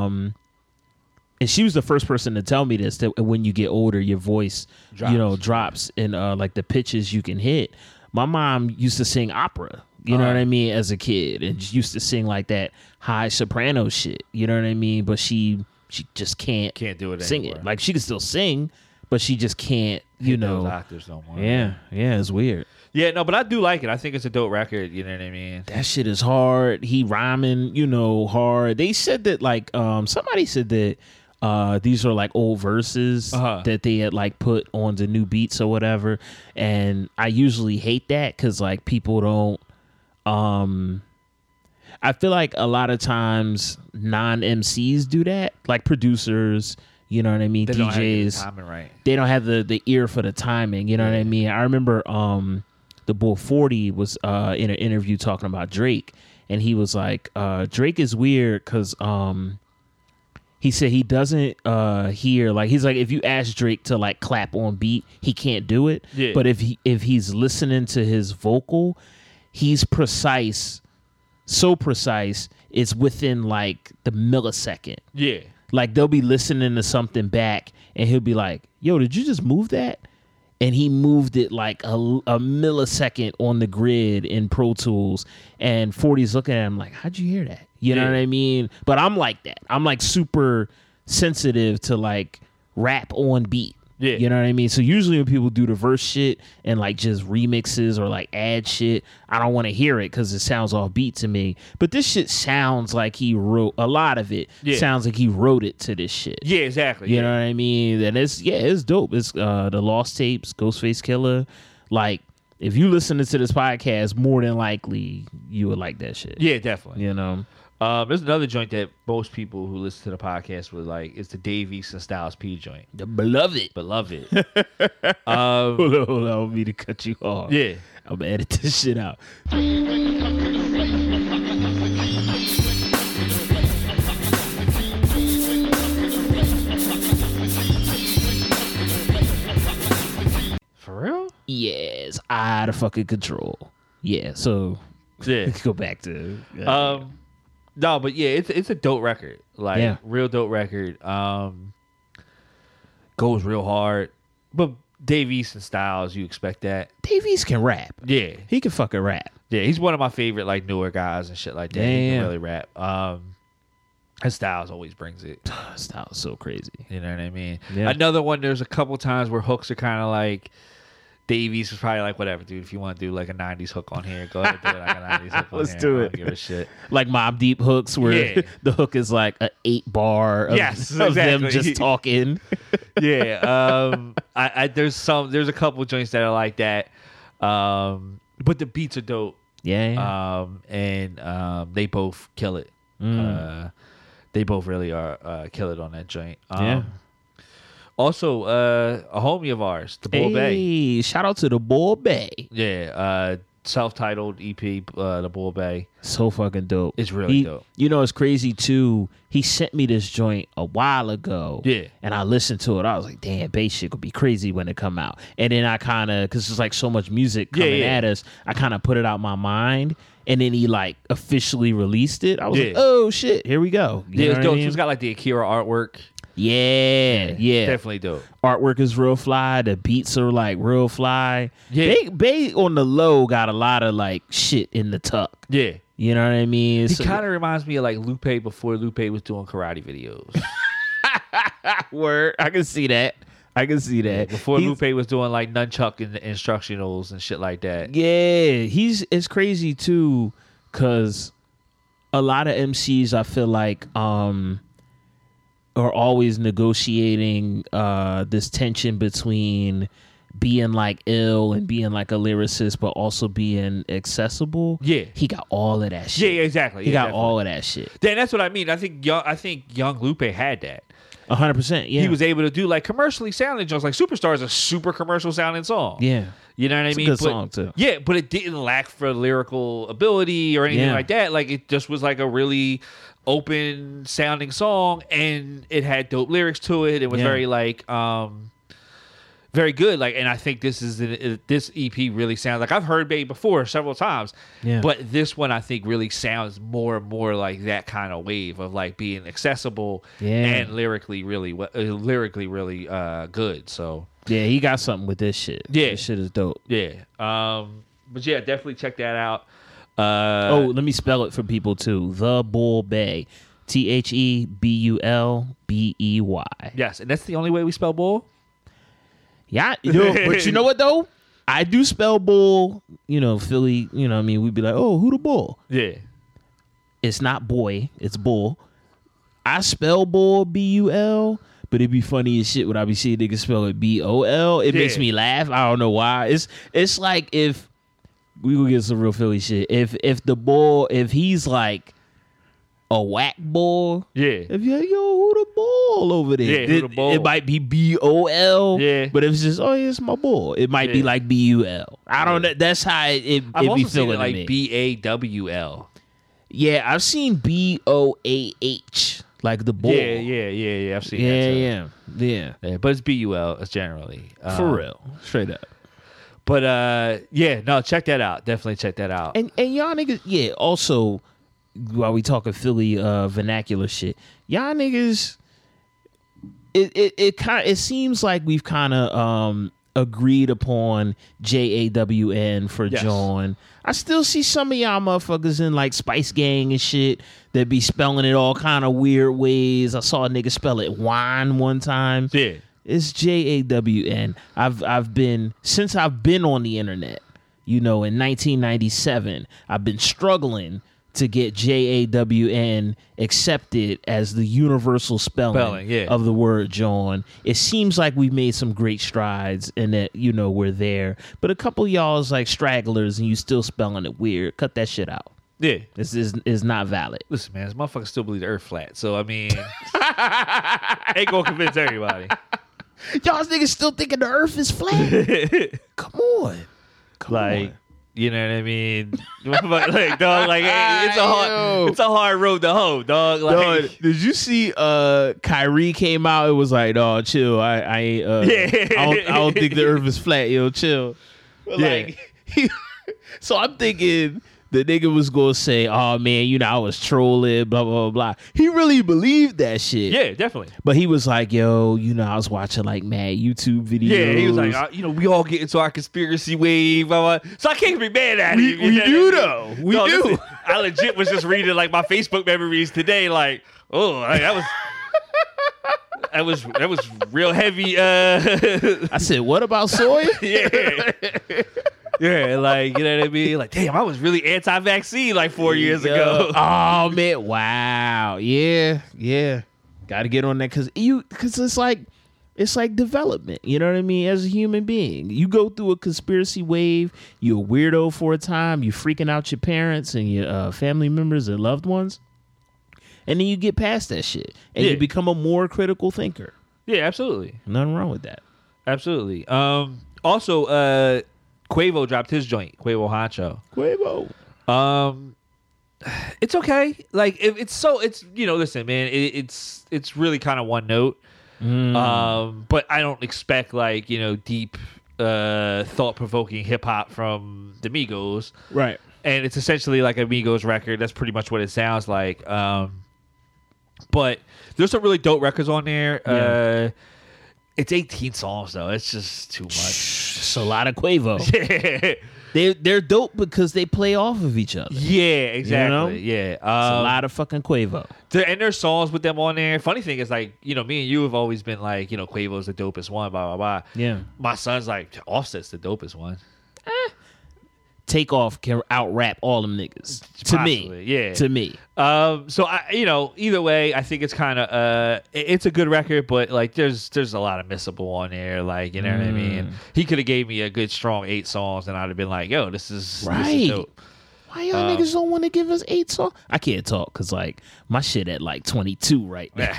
and she was the first person to tell me this, that when you get older, your voice, drops in like the pitches you can hit. My mom used to sing opera. You know what I mean? As a kid, and used to sing like that high soprano shit. You know what I mean? But she just can't do it sing anymore. it. Like she can still sing, but she just can't. Those octaves no more. Yeah, it's weird. Yeah, no, but I do like it. I think it's a dope record. You know what I mean? That shit is hard. He rhyming, hard. They said that like somebody said that these are like old verses that they had like put on the new beats or whatever. And I usually hate that because like people don't. I feel like a lot of times non-MCs do that, like producers. You know what I mean? They don't have the DJs. timing right. They don't have the ear for the timing. You know what I mean? I remember the Bull 40 was in an interview talking about Drake, and he was like, Drake is weird because he said he doesn't hear, like, he's like, if you ask Drake to like clap on beat, he can't do it. Yeah. But if he's listening to his vocal, he's precise, so precise, it's within like the millisecond. Yeah. Like they'll be listening to something back and he'll be like, yo, did you just move that? And he moved it like a millisecond on the grid in Pro Tools. And 40's looking at him like, how'd you hear that? You know what I mean? But I'm like that. I'm like super sensitive to like rap on beat. Yeah. You know what I mean? So usually when people do the verse shit and like just remixes or like add shit, I don't want to hear it because it sounds off beat to me. But this shit sounds like he wrote a lot of it. Yeah. Sounds like he wrote it to this shit. Yeah, exactly. You know what I mean? And it's dope. It's the Lost Tapes, Ghostface Killer. Like if you listen to this podcast, more than likely you would like that shit. Yeah, definitely. You know? There's another joint that most people who listen to the podcast would like. It's the Dave East and Styles P joint. The Beloved. Beloved. Hold on, I don't mean to cut you off. Yeah. I'm gonna edit this shit out. Yes, out of fucking control. Yeah, so Yeah. go back to No, but yeah, it's a dope record. Like Yeah. real dope record. Goes real hard. But Dave East and Styles, you expect that. Dave East can rap. Yeah. He can fucking rap. Yeah, he's one of my favorite like newer guys and shit like that. He Damn. can really rap. And Styles always brings it. Styles so crazy. You know what I mean? Yeah. Another one, there's a couple times where hooks are kind of like, Dave East was probably like, whatever, dude. If you want to do like a 90s hook on here, go ahead and do it like a 90s hook on Let's here. do I it. don't give a shit. Like Mobb Deep hooks where Yeah. the hook is like a 8-bar of, Yes, of them exactly. just talking. Yeah. There's a couple joints that are like that. But the beats are dope. Yeah. And they both kill it. They both really are kill it on that joint. Yeah. Also, a homie of ours, the Bull Bay. Hey, shout out to the Bull Bay. Yeah, self-titled EP, the Bull Bay. So fucking dope. It's really dope. You know, it's crazy too. He sent me this joint a while ago. Yeah. And I listened to it. I was like, damn, bass shit could be crazy when it come out. And then I kind of, because there's like so much music coming at us, I kind of put it out my mind. And then he like officially released it. I was like, oh shit, here we go. You Yeah, know it's what dope. I mean? It's got like the Akira artwork. Yeah. Definitely dope. Artwork is real fly. The beats are like real fly. Yeah. Bay on the low got a lot of like shit in the tuck. Yeah. You know what I mean? He So- kind of reminds me of like Lupe before Lupe was doing karate videos. Word. I can see that. Before He's- Lupe was doing like nunchuck and instructionals and shit like that. Yeah, it's crazy too, cause a lot of MCs I feel like are always negotiating this tension between being like ill and being like a lyricist, but also being accessible. Yeah. he got all of that shit. Yeah, exactly. He Yeah, got definitely. all of that shit. Then that's what I mean. I think young Lupe had that. 100%. Yeah, He was able to do like commercially sounding songs. Like Superstar is a super commercial sounding song. Yeah, You know what I it's mean? a good But- song too. Yeah, but it didn't lack for lyrical ability or anything Yeah. like that. Like it just was like a really open sounding song, and it had dope lyrics to it. It was Yeah. very like very good. Like, and I think this EP really sounds like I've heard Babe before several times. Yeah. But this one I think really sounds more and more like that kind of wave of like being accessible Yeah. and lyrically really good. So Yeah, he got something with this shit. Yeah. This shit is dope. yeah. But yeah, definitely check that out. Oh, let me spell it for people too. The Bull Bay. TheBullbey. Yes, and that's the only way we spell bull. Yeah, but you know what though? I do spell bull, Philly, what I mean, we'd be like, oh, who the bull? Yeah. It's not boy, it's bull. I spell bull, B-U-L, but it'd be funny as shit when I be seeing niggas spell it B-O-L. It makes Yeah. me laugh. I don't know why. It's like if we gonna get some real Philly shit. If the bull, if he's like a whack bull, Yeah. if you're like, yo, who the bull over there? Yeah, who the bull? It might be B-O-L. Yeah. But if it's just, oh, yeah, it's my bull, it might be Yeah. like B-U-L. I don't know. That's how it I've be also seen feeling it to like me. BAWL. Yeah, I've seen B-O-A-H, like the bull. Yeah. I've seen that. Yeah. Yeah, but it's BUL. It's generally For real. Straight up. But no, check that out. Definitely check that out. And y'all niggas, yeah, also, while we talking Philly vernacular shit, y'all niggas, it seems like we've kind of agreed upon JAWN for Yes. John. I still see some of y'all motherfuckers in like Spice Gang and shit that be spelling it all kind of weird ways. I saw a nigga spell it wine one time. Yeah. It's JAWN. Since I've been on the internet, in 1997, I've been struggling to get JAWN accepted as the universal spelling yeah. of the word John. It seems like we've made some great strides and that, we're there. But a couple of y'all is like stragglers and you still spelling it weird. Cut that shit out. Yeah. This is not valid. Listen, man, this motherfucker still believe the earth flat. So, I mean, ain't gonna convince everybody. Y'all niggas still thinking the earth is flat? Come on. Come Like, on. You know what I mean? Like, dog, like it's a hard road to hoe, dog. Like, Dog, did you see Kyrie came out? It was like, oh, chill. I ain't. I don't think the earth is flat. Yo, chill. But like, so I'm thinking the nigga was gonna say, oh man, you know, I was trolling, blah blah blah. He really believed that shit. yeah, definitely. But he was like, yo, you know, I was watching like mad YouTube videos. Yeah, he was like, you know, we all get into our conspiracy wave. Blah, blah. So I can't be mad at him. we do though. We do. Listen, I legit was just reading like my Facebook memories today. Like, oh, like, that was real heavy. I said, what about soy? Yeah. Yeah, like, you know what I mean? Like, damn, I was really anti-vaccine like 4 years ago. Oh man, wow. Yeah. Got to get on that cuz it's like development, you know what I mean? As a human being, you go through a conspiracy wave, you're a weirdo for a time, you freaking out your parents and your family members and loved ones. And then you get past that shit and you become a more critical thinker. Yeah, absolutely. Nothing wrong with that. Absolutely. Also, Quavo dropped his joint, Quavo Honcho. Quavo. It's okay. Like it's you know, listen, man, it's really kind of one note. But I don't expect like, you know, deep thought-provoking hip hop from the Migos. Right. And it's essentially like a Migos record. That's pretty much what it sounds like. But there's some really dope records on there. Yeah. It's 18 songs though. It's just too much. It's a lot of Quavo. They're dope because they play off of each other. Yeah, exactly. You know? Yeah, it's a lot of fucking Quavo. And there's songs with them on there. Funny thing is, like, you know, me and you have always been like, you know, Quavo's the dopest one. Blah blah blah. Yeah. My son's like, Offset's the dopest one. Takeoff can out rap all them niggas. Possibly, to me. yeah. To me. So I, you know, either way, I think it's kind of it's a good record, but like there's a lot of missable on there. Like, you know what I mean? He could have gave me a good strong 8 songs, and I'd have been like, yo, this is dope. Why y'all niggas don't want to give us 8 songs? I can't talk because like my shit at like 22 right now.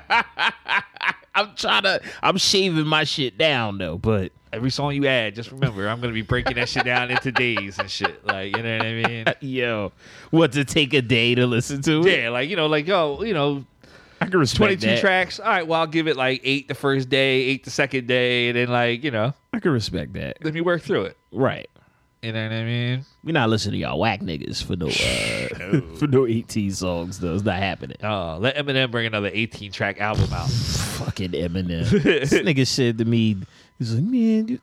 I'm shaving my shit down though, but every song you add, just remember, I'm gonna be breaking that shit down into days and shit. Like, you know what I mean? Yo, what, to take a day to listen to it? Yeah, like, you know, like, yo, you know, I can respect 22 that. tracks. All right, well, I'll give it like 8 the first day, 8 the second day, and then like, you know, I can respect that. let me work through it. Right. You know what I mean? We're not listening to y'all whack niggas for no for no 18 songs though. It's not happening. Oh, let Eminem bring another 18 track album out. Fucking Eminem. This nigga said to me, he's like, man,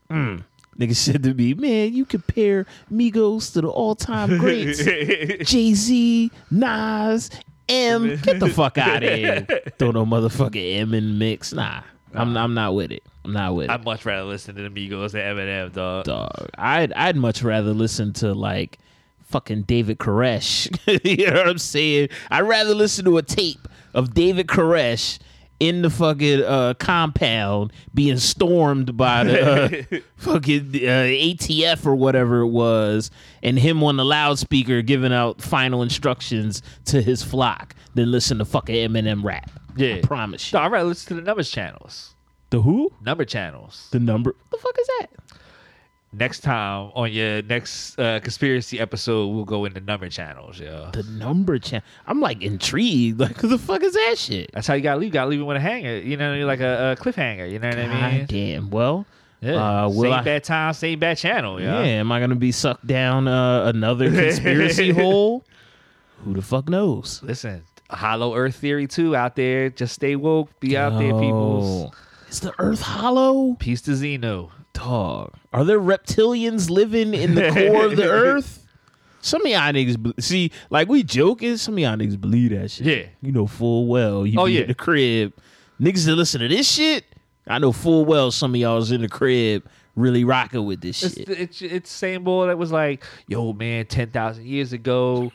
nigga said to me, man, you compare Migos to the all-time greats. Jay-Z, Nas, M. Get the fuck out of here. Throw no motherfucking M in the mix. Nah, I'm not with it. I'm not with it. I'd much rather listen to the Migos than Eminem, dog. I'd much rather listen to like fucking David Koresh. You know what I'm saying? I'd rather listen to a tape of David Koresh in the fucking compound being stormed by the fucking ATF or whatever it was, and him on the loudspeaker giving out final instructions to his flock than listen to fucking Eminem rap. Yeah. I promise you. No, I'd rather listen to the Numbers channels. The who? Number channels. The number? What the fuck is that? Next time on your next conspiracy episode, we'll go into number channels, yo. The number channel. I'm like intrigued. Like, what the fuck is that shit? That's how you gotta leave. You gotta leave it with a hanger. You know, like a cliffhanger. You know what I mean? God damn. Well, yeah. Same bad time, same bad channel, yo. Yeah. Am I gonna be sucked down another conspiracy hole? Who the fuck knows? Listen, Hollow Earth Theory 2 out there. Just stay woke. Be out there, peoples. Is the Earth hollow? Peace to Zeno. Dog. Are there reptilians living in the core of the Earth? Some of y'all niggas, see, like we joking, some of y'all niggas believe that shit. Yeah. You know full well. You be in the crib. Niggas that listen to this shit, I know full well some of y'all's in the crib really rocking with this shit. It's the same boy that was like, yo, man, 10,000 years ago.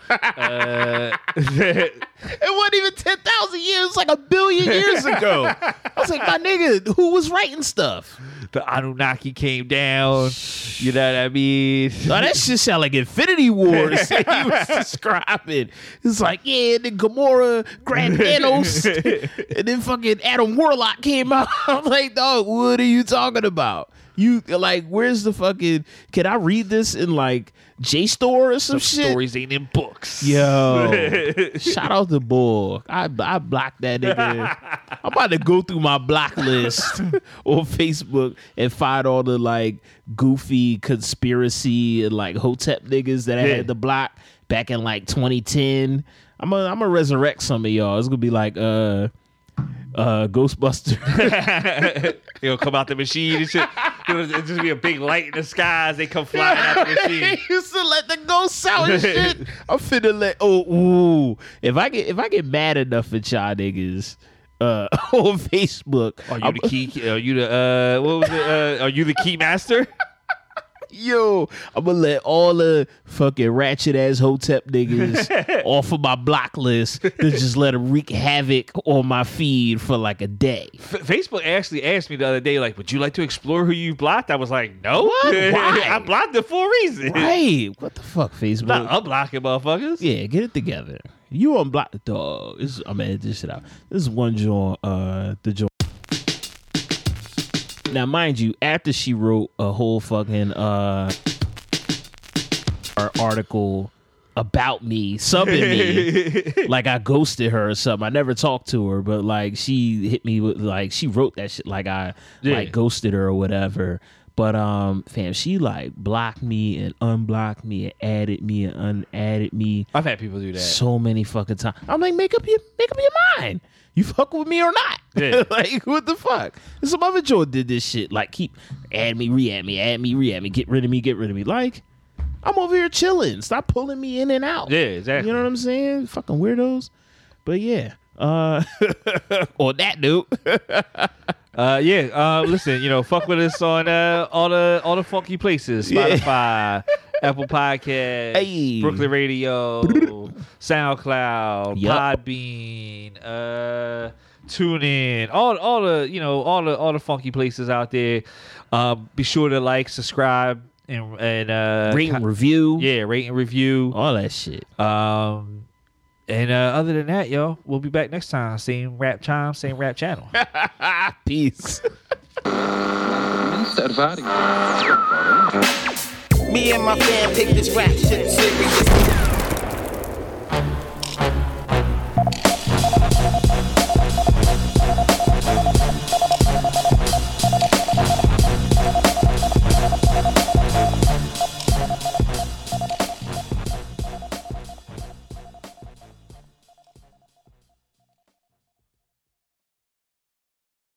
It wasn't even 10,000 years, like 1 billion years ago. I was like, my nigga, who was writing stuff? the Anunnaki came down. You know what I mean? Oh, that shit sound like Infinity Wars. He was describing. It's like, yeah, then Gamora grabbed Thanos, and then fucking Adam Warlock came out. I'm like, dog, what are you talking about? You like, where's the fucking? Can I read this in like JSTOR or some shit? Stories ain't in books. Yo, shout out to Bull. I blocked that nigga. I'm about to go through my block list on Facebook and find all the like goofy conspiracy and like Hotep niggas that I had to block back in like 2010. I'm gonna resurrect some of y'all. It's gonna be like Ghostbuster. He'll come out the machine and shit. It'll just be a big light in the sky as they come flying out the machine. He used to let the ghosts out and shit. I'm finna let if I get mad enough at y'all niggas on Facebook. Are you the key? Are you the what was it? Are you the key master? Yo, I'm gonna let all the fucking ratchet ass Hotep niggas off of my block list to just let them wreak havoc on my feed for like a day. Facebook actually asked me the other day, like, would you like to explore who you blocked? I was like, no. What? Why? I blocked it for a reason. Right? What the fuck, Facebook? Not unblocking motherfuckers. Yeah, get it together. You unblock the dog. I'm gonna edit this shit out. This is one joint. The joint. Now, mind you, after she wrote a whole fucking article about me, subbing me, like I ghosted her or something. I never talked to her, but like she hit me with like she wrote that shit like I like ghosted her or whatever. But fam, she like blocked me and unblocked me and added me and unadded me. I've had people do that so many fucking times. I'm like, make up your mind. You fuck with me or not? Yeah. Like, what the fuck? And some other Joe did this shit. Like, keep add me, re-add me, add me, re-add me, get rid of me, get rid of me. Like, I'm over here chilling. Stop pulling me in and out. Yeah, exactly. You know what I'm saying? Fucking weirdos. But yeah. On that note. Listen, fuck with us on all the funky places. Spotify, Apple Podcasts, Brooklyn Radio, SoundCloud, Podbean, TuneIn, all the funky places out there. Be sure to like, subscribe, and rate and review. Yeah, rate and review. All that shit. And other than that, yo, we'll be back next time. Same rap time, same rap channel. Peace. Me and my fam take this rap shit serious.